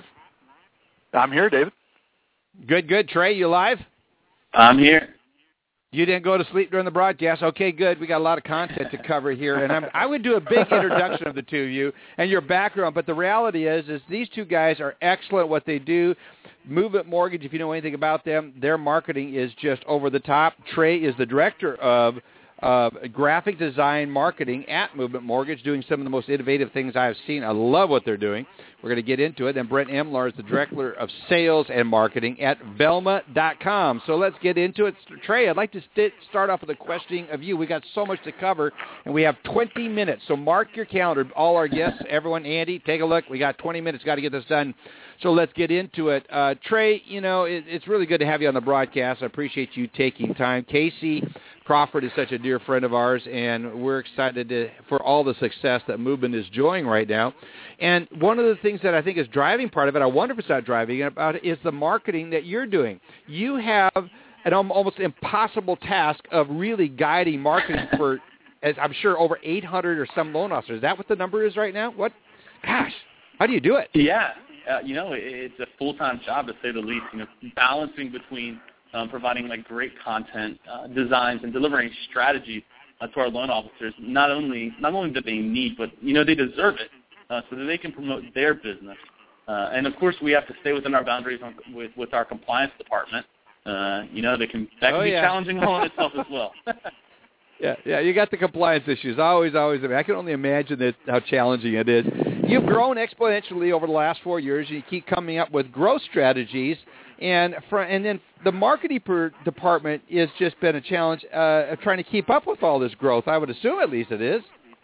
I'm here, David. Good, good. Trey, you live? I'm here. You didn't go to sleep during the broadcast. Okay, good. We got a lot of content to cover here, and I'm, I would do a big introduction of the two of you and your background. But the reality is, is these two guys are excellent at what they do. Movement Mortgage, if you know anything about them, their marketing is just over the top. Trey is the director of uh, graphic design marketing at Movement Mortgage, doing some of the most innovative things I have seen. I love what they're doing. We're going to get into it. And Brent Emler is the director of sales and marketing at Velma dot com. So let's get into it. Trey, I'd like to st- start off with a question of you. We got so much to cover, and we have twenty minutes. So mark your calendar. All our guests, everyone, Andy, take a look. We got twenty minutes. Got to get this done. So let's get into it. Uh, Trey, you know, it, it's really good to have you on the broadcast. I appreciate you taking time. Casey Crawford is such a dear friend of ours, and we're excited to, for all the success that Movement is enjoying right now. And one of the things that I think is driving part of it, I wonder if it's not driving it about it, is the marketing that you're doing. You have an almost impossible task of really guiding marketing for, as I'm sure, over eight hundred or some loan officers. Is that what the number is right now? What? Gosh, how do you do it? Yeah. Uh, you know, it's a full-time job, to say the least. You know, balancing between um, providing like great content, uh, designs, and delivering strategy uh, to our loan officers. Not only not only that they need, but you know they deserve it, uh, so that they can promote their business. Uh, and of course, we have to stay within our boundaries on, with with our compliance department. Uh, you know, that can that can oh, be yeah. challenging all in itself as well. Yeah, yeah, you got the compliance issues. Always, always. I mean, I can only imagine that, how challenging it is. You've grown exponentially over the last four years. You keep coming up with growth strategies, and for, and then the marketing per department has just been a challenge uh, of trying to keep up with all this growth. I would assume, at least, it is.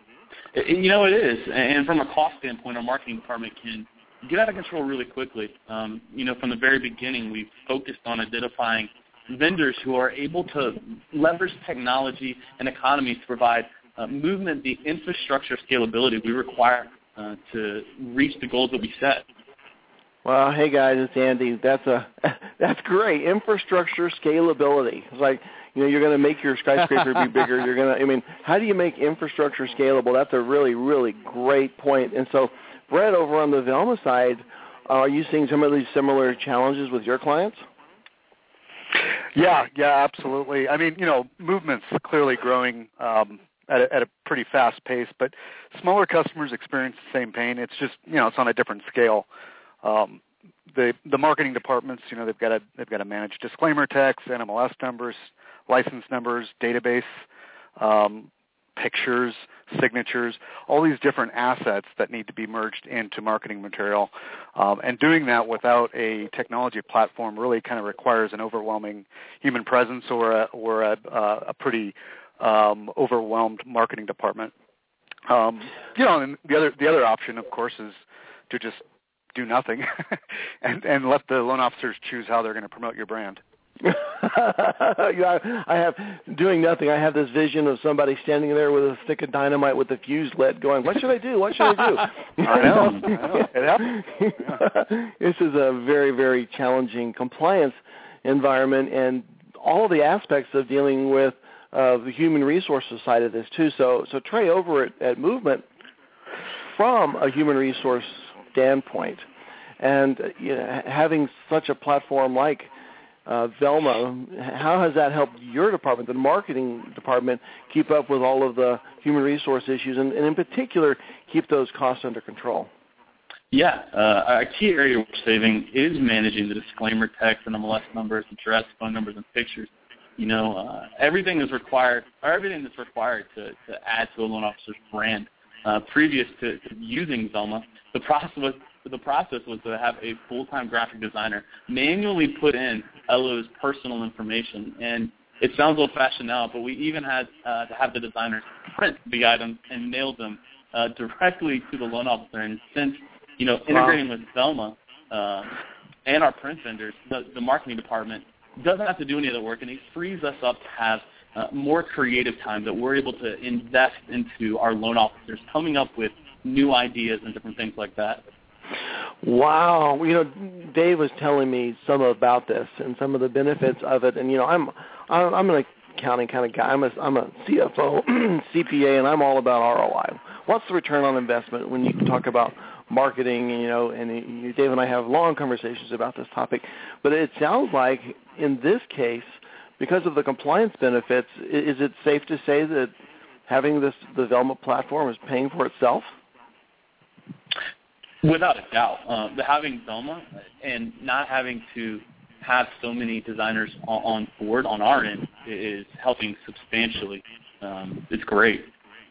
You know, it is. And from a cost standpoint, our marketing department can get out of control really quickly. Um, you know, from the very beginning, we've focused on identifying vendors who are able to leverage technology and economy to provide uh, Movement the infrastructure scalability we require uh, to reach the goals that we set. Well, hey guys, it's Andy. That's a that's great. Infrastructure scalability. It's like, you know, you're going to make your skyscraper be bigger. You're going to. I mean, how do you make infrastructure scalable? That's a really, really great point. And so, Brett, over on the Velma side, are you seeing some of these similar challenges with your clients? Yeah, yeah, absolutely. I mean, you know, Movement's clearly growing um, at, a, at a pretty fast pace, but smaller customers experience the same pain. It's just, you know, it's on a different scale. Um, the the marketing departments, you know, they've got to they've got to manage disclaimer text, N M L S numbers, license numbers, database, um, pictures, signatures, all these different assets that need to be merged into marketing material. Um, and doing that without a technology platform really kind of requires an overwhelming human presence or a, or a, uh, a pretty um, overwhelmed marketing department. Um, you know, and the other the other option, of course, is to just do nothing and, and let the loan officers choose how they're going to promote your brand. yeah, I have doing nothing. I have this vision of somebody standing there with a stick of dynamite with a fuse lit, going, "What should I do? What should I do?" I know. I know. It happens. Yeah. This is a very, very challenging compliance environment, and all of the aspects of dealing with uh, the human resources side of this too. So, so Trey, over at, at Movement, from a human resource standpoint, and you know, having such a platform like Uh, Velma, how has that helped your department, the marketing department, keep up with all of the human resource issues and, and in particular, keep those costs under control? Yeah, uh, a key area we're saving is managing the disclaimer text and N M L S numbers, address, phone numbers, and pictures. You know, uh, everything is required, or everything that's required to, to add to a loan officer's brand. Uh, previous to, to using Velma, the process was the process was to have a full-time graphic designer manually put in L O's personal information. And it sounds old-fashioned now, but we even had uh, to have the designers print the items and mail them uh, directly to the loan officer. And since, you know, integrating wow. with Velma uh, and our print vendors, the, the marketing department doesn't have to do any of the work, and it frees us up to have uh, more creative time that we're able to invest into our loan officers coming up with new ideas and different things like that. Wow. You know, Dave was telling me some about this and some of the benefits of it. And, you know, I'm I'm an accounting kind of guy. I'm a, I'm a C F O, C P A, and I'm all about R O I. What's the return on investment when you talk about marketing, you know, and you, Dave and I have long conversations about this topic. But it sounds like in this case, because of the compliance benefits, is it safe to say that having this the Velma platform is paying for itself? Without a doubt. Um, having Velma and not having to have so many designers on, on board on our end is helping substantially. Um, it's great.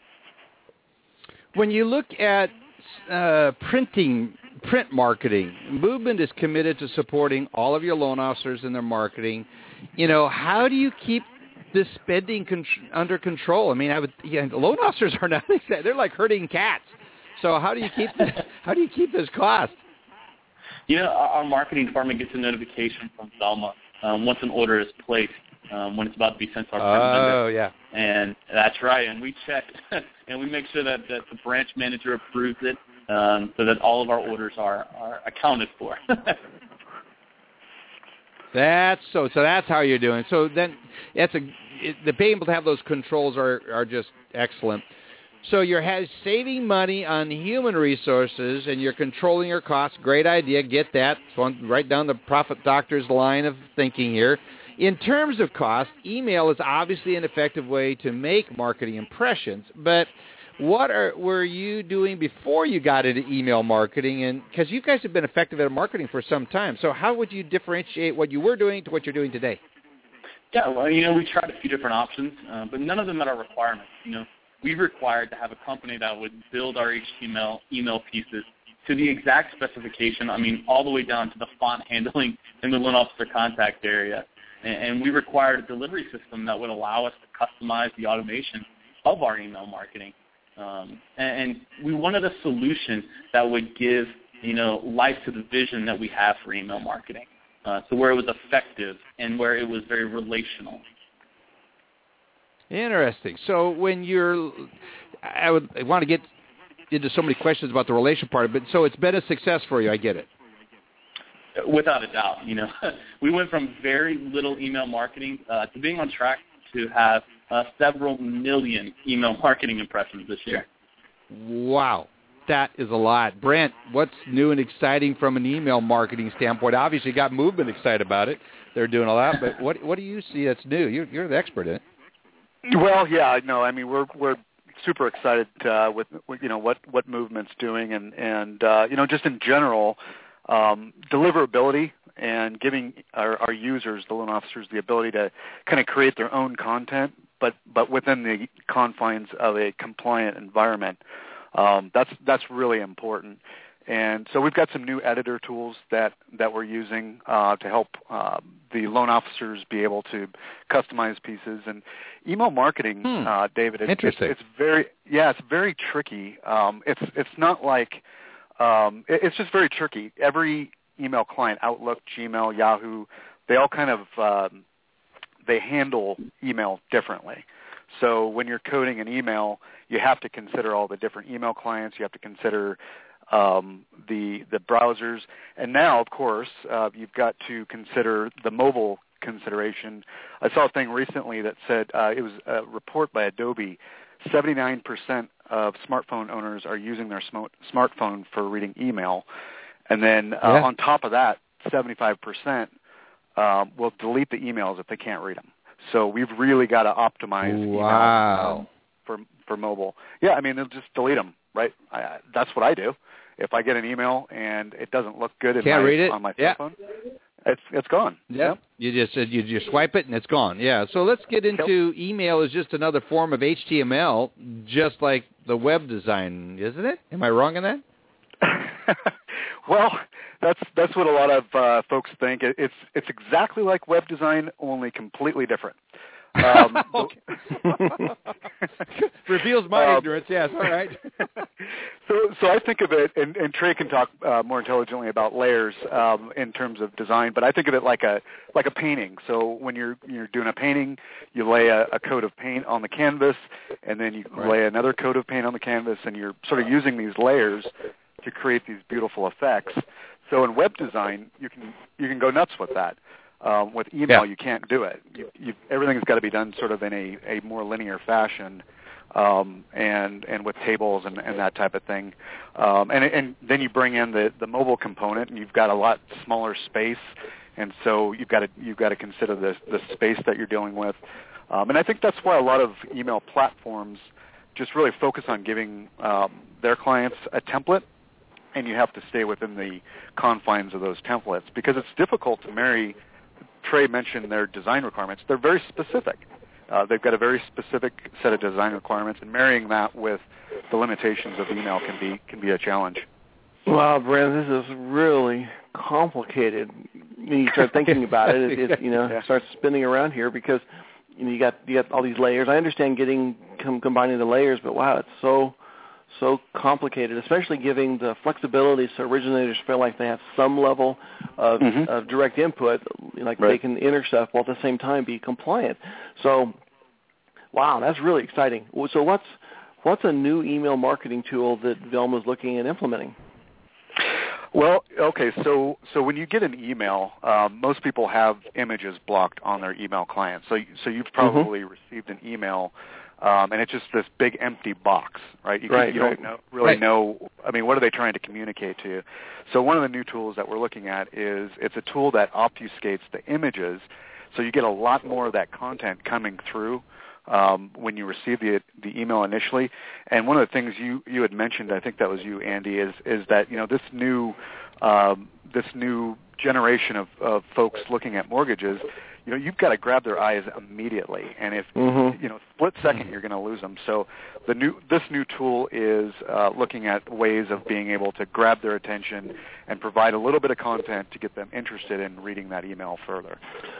When you look at uh, printing, print marketing, Movement is committed to supporting all of your loan officers in their marketing. You know, how do you keep this spending con- under control? I mean, I would, yeah, loan officers are not, they're like herding cats. So how do you keep this, how do you keep this cost? You know, our marketing department gets a notification from Velma um, once an order is placed, um, when it's about to be sent to our print vendor. Oh, yeah. And that's right. And we check and we make sure that, that the branch manager approves it, um, so that all of our orders are, are accounted for. That's so. So that's how you're doing. So then, that's a it, the being able to have those controls are are just excellent. So you're has, saving money on human resources, and you're controlling your costs. Great idea. Get that. So right down the profit doctor's line of thinking here. In terms of cost, email is obviously an effective way to make marketing impressions. But what are, were you doing before you got into email marketing? And because you guys have been effective at marketing for some time, so how would you differentiate what you were doing to what you're doing today? Yeah, well, you know, we tried a few different options, uh, but none of them met our requirements. You know, we required to have a company that would build our H T M L email pieces to the exact specification. I mean, all the way down to the font handling in the loan officer contact area. And, and we required a delivery system that would allow us to customize the automation of our email marketing. Um, and, and we wanted a solution that would give, you know, life to the vision that we have for email marketing. Uh, so where it was effective and where it was very relational. Interesting. So when you're, I would I want to get into so many questions about the relation part, but so it's been a success for you. I get it. Without a doubt. You know, we went from very little email marketing uh, to being on track to have uh, several million email marketing impressions this year. Wow. That is a lot. Brent, what's new and exciting from an email marketing standpoint? Obviously, you got Movement excited about it. They're doing a lot, but what what do you see that's new? You're, you're the expert in it. Well, yeah, no, I mean, we're we're super excited uh, with, with you know what what Movement's doing, and and uh, you know just in general, um, deliverability and giving our, our users, the loan officers, the ability to kind of create their own content, but but within the confines of a compliant environment. Um, that's that's really important. And so we've got some new editor tools that, that we're using uh, to help uh, the loan officers be able to customize pieces. And email marketing, hmm. uh, David, it's, Interesting. It's, it's very yeah, it's very tricky. Um, it's it's not like um, it, it's just very tricky. Every email client, Outlook, Gmail, Yahoo, they all kind of um, they handle email differently. So when you're coding an email, you have to consider all the different email clients. You have to consider um, the the browsers, and now, of course, uh, you've got to consider the mobile consideration. I saw a thing recently that said uh, it was a report by Adobe. seventy-nine percent of smartphone owners are using their sm- smartphone for reading email, and then uh, yeah. on top of that, seventy-five percent um, will delete the emails if they can't read them. So we've really got to optimize wow. email um, for for mobile. Yeah, I mean, they'll just delete them, right? I, that's what I do. If I get an email and it doesn't look good in Can't my, read it. on my yeah. phone, it's it's gone. Yeah. Yep. You just you just swipe it and it's gone. Yeah. So let's get into yep. email is just another form of H T M L, just like the web design, isn't it? Am I wrong in that? Well, that's that's what a lot of uh, folks think. It, it's it's exactly like web design, only completely different. Um, Reveals my um, ignorance. Yes, all right. so, so I think of it, and, and Trey can talk uh, more intelligently about layers um, in terms of design. But I think of it like a like a painting. So when you're you're doing a painting, you lay a, a coat of paint on the canvas, and then you right. lay another coat of paint on the canvas, and you're sort of using these layers to create these beautiful effects. So in web design, you can you can go nuts with that. Um, with email, yeah. you can't do it. You, you, everything's got to be done sort of in a, a more linear fashion, um, and and with tables and, and that type of thing. Um, and and then you bring in the, the mobile component, and you've got a lot smaller space, and so you've got to you've got to consider the the space that you're dealing with. Um, and I think that's why a lot of email platforms just really focus on giving um, their clients a template, and you have to stay within the confines of those templates because it's difficult to marry. Trey mentioned their design requirements. They're very specific. Uh, they've got a very specific set of design requirements, and marrying that with the limitations of email can be can be a challenge. Wow, Brent, this is really complicated. When you start thinking about it, it, it you know yeah. starts spinning around here because you know you got you got all these layers. I understand getting com- combining the layers, but wow, it's so so complicated, especially giving the flexibility so originators feel like they have some level of, mm-hmm. of direct input, like right. they can enter stuff while at the same time be compliant. So, wow, that's really exciting. So what's what's a new email marketing tool that Velma is looking at implementing? Well, okay, so so when you get an email, um, most people have images blocked on their email client. So so you've probably mm-hmm. received an email. Um, and it's just this big empty box, right? You, can, right, you right. don't know, really right. know, I mean, what are they trying to communicate to you? So one of the new tools that we're looking at is it's a tool that obfuscates the images, so you get a lot more of that content coming through um, when you receive the the email initially. And one of the things you, you had mentioned, I think that was you, Andy, is is that, you know, this new um, this new generation of, of folks looking at mortgages, you know, you've got to grab their eyes immediately, and if mm-hmm. you know, split second, you're going to lose them. So, the new this new tool is uh, looking at ways of being able to grab their attention and provide a little bit of content to get them interested in reading that email further.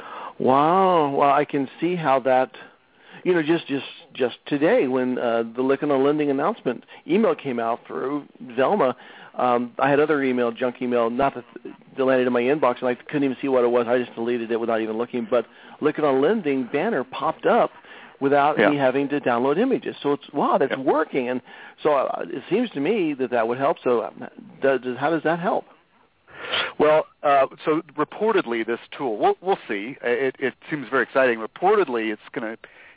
Wow! Well, I can see how that. You know, just just just today when uh, the Lykken on Lending announcement email came out through Velma. Um, I had other email, junk email, not that they landed in my inbox, and I couldn't even see what it was. I just deleted it without even looking. But Lykken on Lending banner popped up without yeah. me having to download images. So it's, wow, that's yeah. working. And so uh, it seems to me that that would help. So does, how does that help? Well, uh, so reportedly this tool, we'll, we'll see. It, it seems very exciting. Reportedly it's going to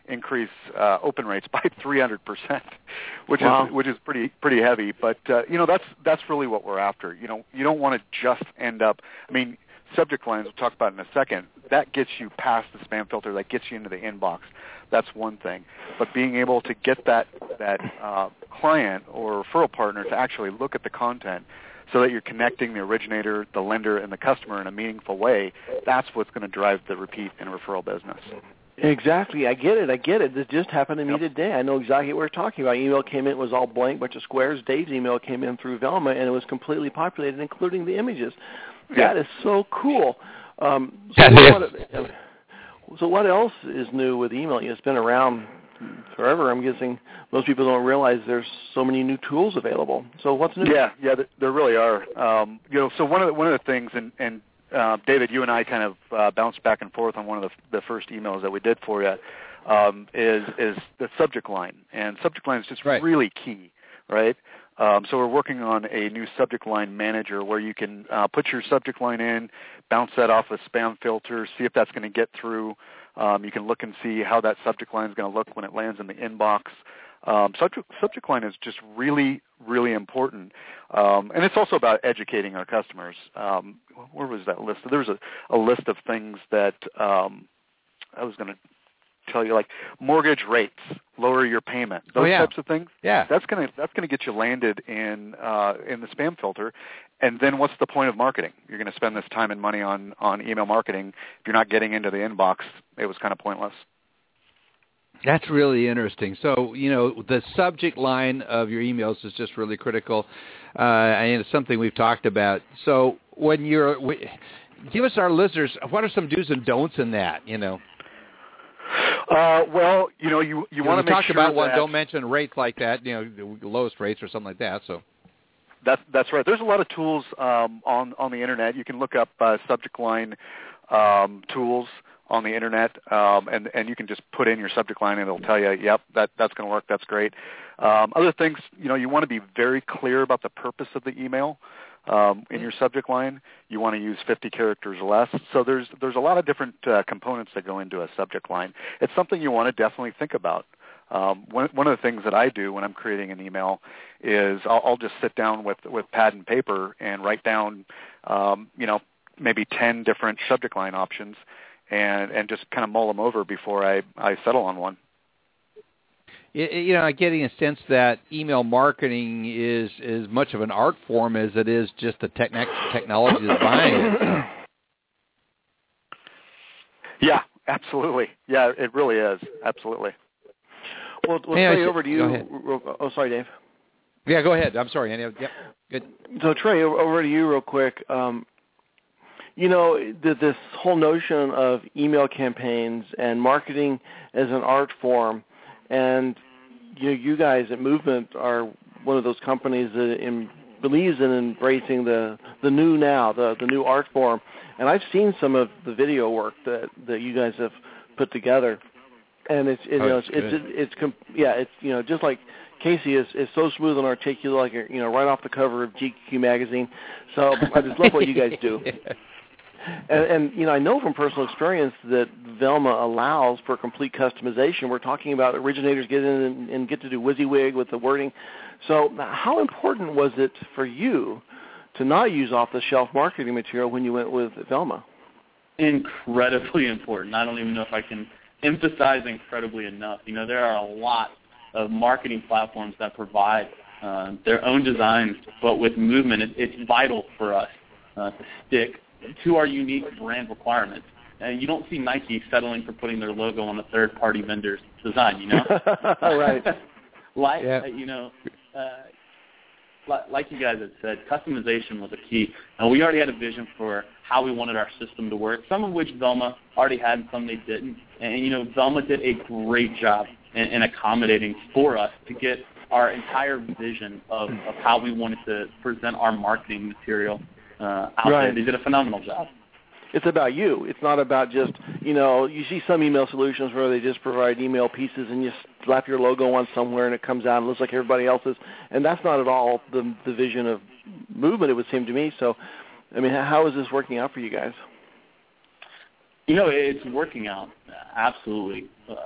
increase uh, open rates by three hundred percent, which wow. is which is pretty pretty heavy. But uh, you know, that's that's really what we're after. You know, you don't want to just end up. I mean, subject lines we'll talk about in a second. That gets you past the spam filter. That gets you into the inbox. That's one thing. But being able to get that that uh, client or referral partner to actually look at the content, so that you're connecting the originator, the lender, and the customer in a meaningful way, that's what's going to drive the repeat and referral business. Exactly. I get it. I get it. This just happened to me yep. today. I know exactly what we're talking about. Email came in, it was all blank, bunch of squares. Dave's email came in through Velma, and it was completely populated, including the images. Yeah. That is so cool. Um, so, what, so what else is new with email? It's been around forever. I'm guessing most people don't realize there's so many new tools available. So what's new? Yeah, yeah, there really are. Um, you know, so one of the, one of the things, and, and uh, David, you and I kind of uh, bounced back and forth on one of the, the first emails that we did for you, um, is is the subject line, and subject line is just right. really key, right? Um, so we're working on a new subject line manager where you can uh, put your subject line in, bounce that off a spam filter, see if that's going to get through. Um, you can look and see how that subject line is going to look when it lands in the inbox. Um, subject, subject line is just really, really important. Um, and it's also about educating our customers. Um, where was that list? There was a, a list of things that um, I was going to tell you, like mortgage rates, lower your payment, those oh, yeah. types of things. Yeah, that's gonna that's gonna get you landed in uh, in the spam filter. And then what's the point of marketing? You're going to spend this time and money on on email marketing. If you're not getting into the inbox, it was kind of pointless. That's really interesting. So, you know, the subject line of your emails is just really critical, uh, and it's something we've talked about. So, when you're, we, give us our listeners, what are some do's and don'ts in that? You know. Uh, well, you know, you you, you want to make talk sure about that one. Don't mention rates like that. You know, the lowest rates or something like that. So. That's that's right. There's a lot of tools um, on on the internet. You can look up uh, subject line um, tools on the internet, um, and and you can just put in your subject line, and it'll tell you, yep, that that's going to work. That's great. Um, other things, you know, you want to be very clear about the purpose of the email. Um, in your subject line, you want to use fifty characters or less. So there's there's a lot of different uh, components that go into a subject line. It's something you want to definitely think about. Um, one, one of the things that I do when I'm creating an email is I'll, I'll just sit down with, with pad and paper and write down, um, you know, maybe ten different subject line options, and, and just kind of mull them over before I, I settle on one. You know, I'm getting a sense that email marketing is as much of an art form as it is just the techn- technology that's behind it. Yeah, absolutely. Yeah, it really is. Absolutely. Well, well hey, Trey, over to you. Oh, sorry, Dave. Yeah, go ahead. I'm sorry, Andy. Yep. Good. So, Trey, over to you real quick. Um, you know, the, this whole notion of email campaigns and marketing as an art form, and you know, you guys at Movement are one of those companies that in, believes in embracing the, the new now, the, the new art form. And I've seen some of the video work that, that you guys have put together. And it's it, you oh, know it's it's, it's it's yeah it's you know just like Casey is is so smooth and articulate, like you know right off the cover of G Q magazine. So I just love what you guys do. And, and you know I know from personal experience that Velma allows for complete customization. We're talking about originators get in and, and get to do WYSIWYG with the wording. So how important was it for you to not use off-the-shelf marketing material when you went with Velma? Incredibly important. I don't even know if I can emphasize incredibly enough. You know, there are a lot of marketing platforms that provide uh, their own designs, but with Movement, it, it's vital for us uh, to stick to our unique brand requirements. And you don't see Nike settling for putting their logo on a third-party vendor's design, you know? Right. like, yeah. uh, you know, uh, like you guys had said, customization was a key. And we already had a vision for how we wanted our system to work, some of which Velma already had and some they didn't. And, you know, Velma did a great job in, in accommodating for us to get our entire vision of, of how we wanted to present our marketing material uh, out right. there. They did a phenomenal job. It's about you. It's not about just, you know, you see some email solutions where they just provide email pieces and you slap your logo on somewhere and it comes out and looks like everybody else's. And that's not at all the, the vision of Movement, it would seem to me. So, I mean, how is this working out for you guys? You know, it's working out absolutely uh,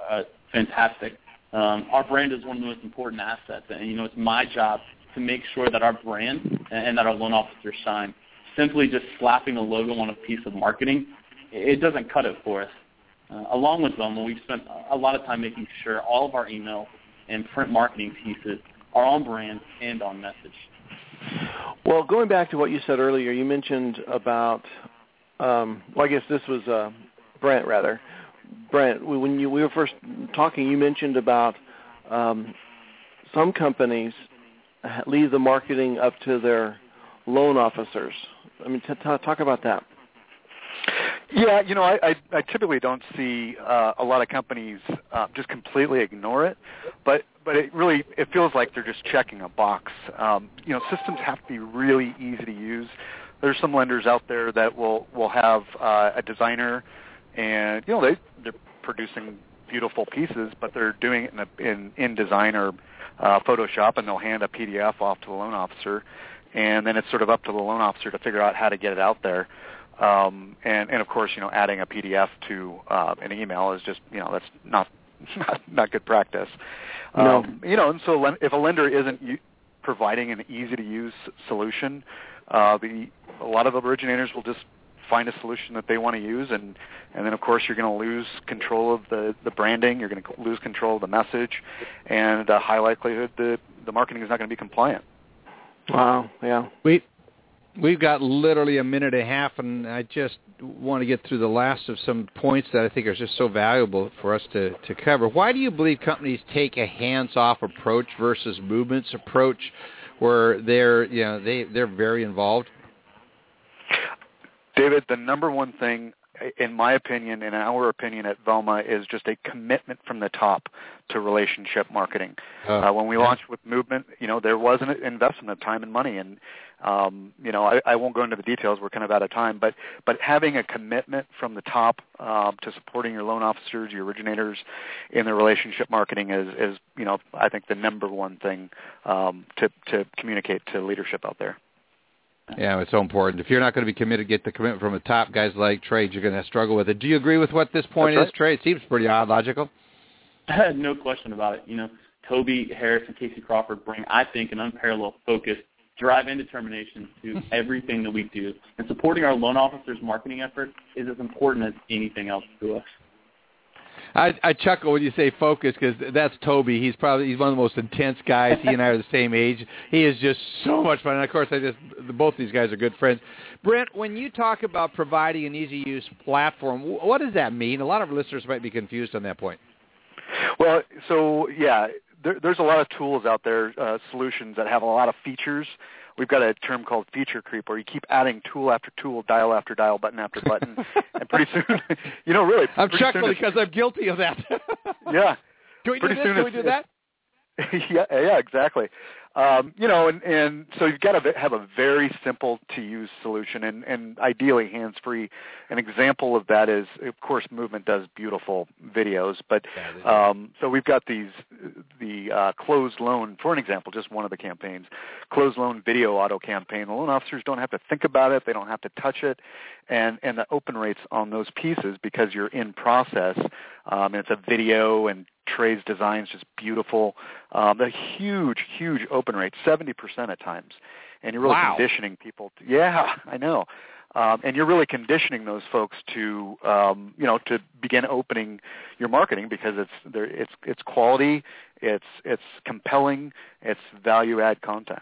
fantastic. Um, our brand is one of the most important assets, and, you know, it's my job to make sure that our brand and that our loan officers shine. Simply just slapping a logo on a piece of marketing, it doesn't cut it for us. Uh, along with them, we've spent a lot of time making sure all of our email and print marketing pieces are on brand and on message. Well, going back to what you said earlier, you mentioned about, um, well, I guess this was uh, Brent, rather. Brent, when you, we were first talking, you mentioned about um, some companies leave the marketing up to their loan officers. I mean, t- t- talk about that. Yeah, you know, I, I, I typically don't see uh, a lot of companies uh, just completely ignore it, but but it really it feels like they're just checking a box. Um, you know, systems have to be really easy to use. There's some lenders out there that will will have uh, a designer, and you know they they're producing beautiful pieces, but they're doing it in a, in InDesign or uh, Photoshop, and they'll hand a P D F off to the loan officer, and then it's sort of up to the loan officer to figure out how to get it out there. Um, and, and of course, you know, adding a P D F to uh, an email is just, you know, that's not not, not good practice. No. Um, you know, and so if a lender isn't u- providing an easy-to-use solution, uh, the a lot of originators will just find a solution that they want to use, and, and then, of course, you're going to lose control of the, the branding, you're going to lose control of the message, and a high likelihood that the marketing is not going to be compliant. Wow, yeah. We, we've got literally a minute and a half, and I just want to get through the last of some points that I think are just so valuable for us to, to cover. Why do you believe companies take a hands-off approach versus Movement's approach where they're, you know, they, they're very involved? David, the number one thing, in my opinion, in our opinion at Velma, is just a commitment from the top to relationship marketing. Oh, uh, when we yeah. launched with Movement, you know, there was an investment of time and money, and um, you know, I, I won't go into the details. We're kind of out of time, but but having a commitment from the top uh, to supporting your loan officers, your originators in their relationship marketing is, is you know, I think the number one thing um, to to communicate to leadership out there. Yeah, it's so important. If you're not going to be committed, get the commitment from the top guys like Trey, you're going to struggle with it. Do you agree with what this point That's is, Trey? It seems pretty odd, logical. No question about it. You know, Toby Harris and Casey Crawford bring, I think, an unparalleled focus, drive, and determination to everything that we do. And supporting our loan officers' marketing effort is as important as anything else to us. I, I chuckle when you say focus because that's Toby. He's probably he's one of the most intense guys. He and I are the same age. He is just so much fun. And of course, I just both these guys are good friends. Brent, when you talk about providing an easy-use platform, what does that mean? A lot of listeners might be confused on that point. Well, so yeah, there, there's a lot of tools out there, uh, solutions that have a lot of features. We've got a term called feature creep, where you keep adding tool after tool, dial after dial, button after button, and pretty soon, you know, really. I'm chuckling because I'm guilty of that. Yeah. Can we do this? Can we do that? yeah, yeah, exactly. Um, you know, and, and so you've got to have a very simple-to-use solution, and, and ideally hands-free. An example of that is, of course, Movement does beautiful videos, but um, so we've got these the uh, closed loan, for an example, just one of the campaigns, closed loan video auto campaign. The loan officers don't have to think about it; they don't have to touch it, and and the open rates on those pieces, because you're in process, um, and it's a video, and Trey's design's just beautiful. Um, a huge, huge open rate, seventy percent at times. And you're really wow. conditioning people. To, yeah, I know. Um, and you're really conditioning those folks to, um, you know, to begin opening your marketing, because it's there, it's it's quality, it's it's compelling, it's value-add content.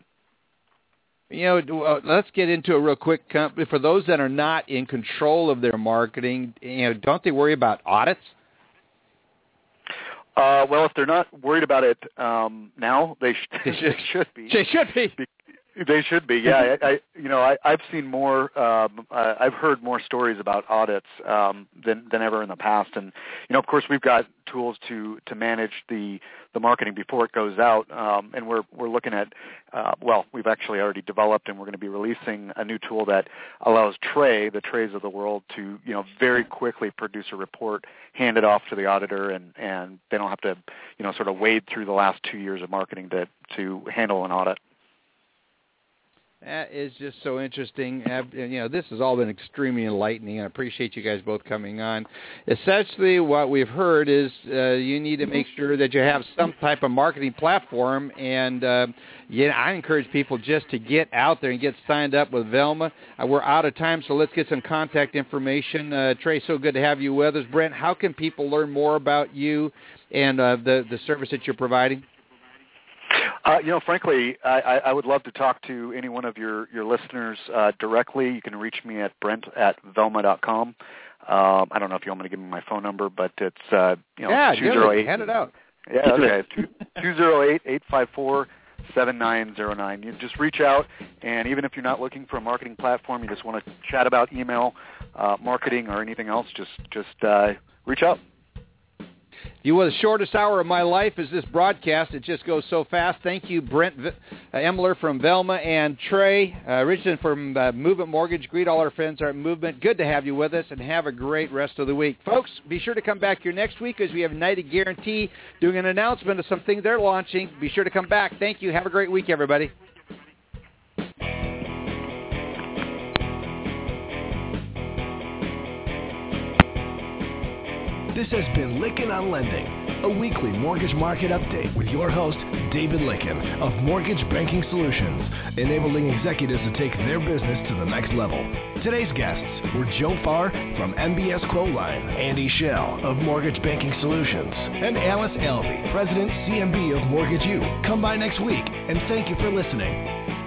You know, uh, let's get into it real quick. For those that are not in control of their marketing, you know, don't they worry about audits? Uh, well, if they're not worried about it um, now, they, sh- they, should. they should be. They should be. They should be. Yeah, I, I you know, I, I've seen more. Um, uh, I've heard more stories about audits um, than than ever in the past. And you know, of course, we've got tools to to manage the the marketing before it goes out. Um, and we're we're looking at. Uh, well, we've actually already developed, and we're going to be releasing a new tool that allows Trey, the Treys of the world, to you know very quickly produce a report, hand it off to the auditor, and and they don't have to you know sort of wade through the last two years of marketing to to handle an audit. That is just so interesting. Uh, you know, this has all been extremely enlightening. I appreciate you guys both coming on. Essentially, what we've heard is uh, you need to make sure that you have some type of marketing platform, and uh, yeah, I encourage people just to get out there and get signed up with Velma. Uh, we're out of time, so let's get some contact information. Uh, Trey, so good to have you with us. Brent, how can people learn more about you and uh, the, the service that you're providing? Uh, you know, frankly, I, I would love to talk to any one of your, your listeners uh, directly. You can reach me at brent at velma dot com. Um, I don't know if you want me to give me my phone number, but it's, uh, you know, yeah, two oh eight. Hand it out. Yeah, okay, two oh eight, eight five four, seven nine oh nine. You just reach out, and even if you're not looking for a marketing platform, you just want to chat about email, uh, marketing, or anything else, just, just uh, reach out. You were the shortest hour of my life is this broadcast. It just goes so fast. Thank you, Brent v- uh, Emler from Velma and Trey uh, Richardson from uh, Movement Mortgage. Greet all our friends at Movement. Good to have you with us, and have a great rest of the week. Folks, be sure to come back here next week as we have United Guarantee doing an announcement of something they're launching. Be sure to come back. Thank you. Have a great week, everybody. This has been Lykken on Lending, a weekly mortgage market update with your host, David Lykken of Mortgage Banking Solutions, enabling executives to take their business to the next level. Today's guests were Joe Farr from M B S Quoteline, Andy Schell of Mortgage Banking Solutions, and Alice Alvey, President, C M B of Mortgage U. Come by next week, and thank you for listening.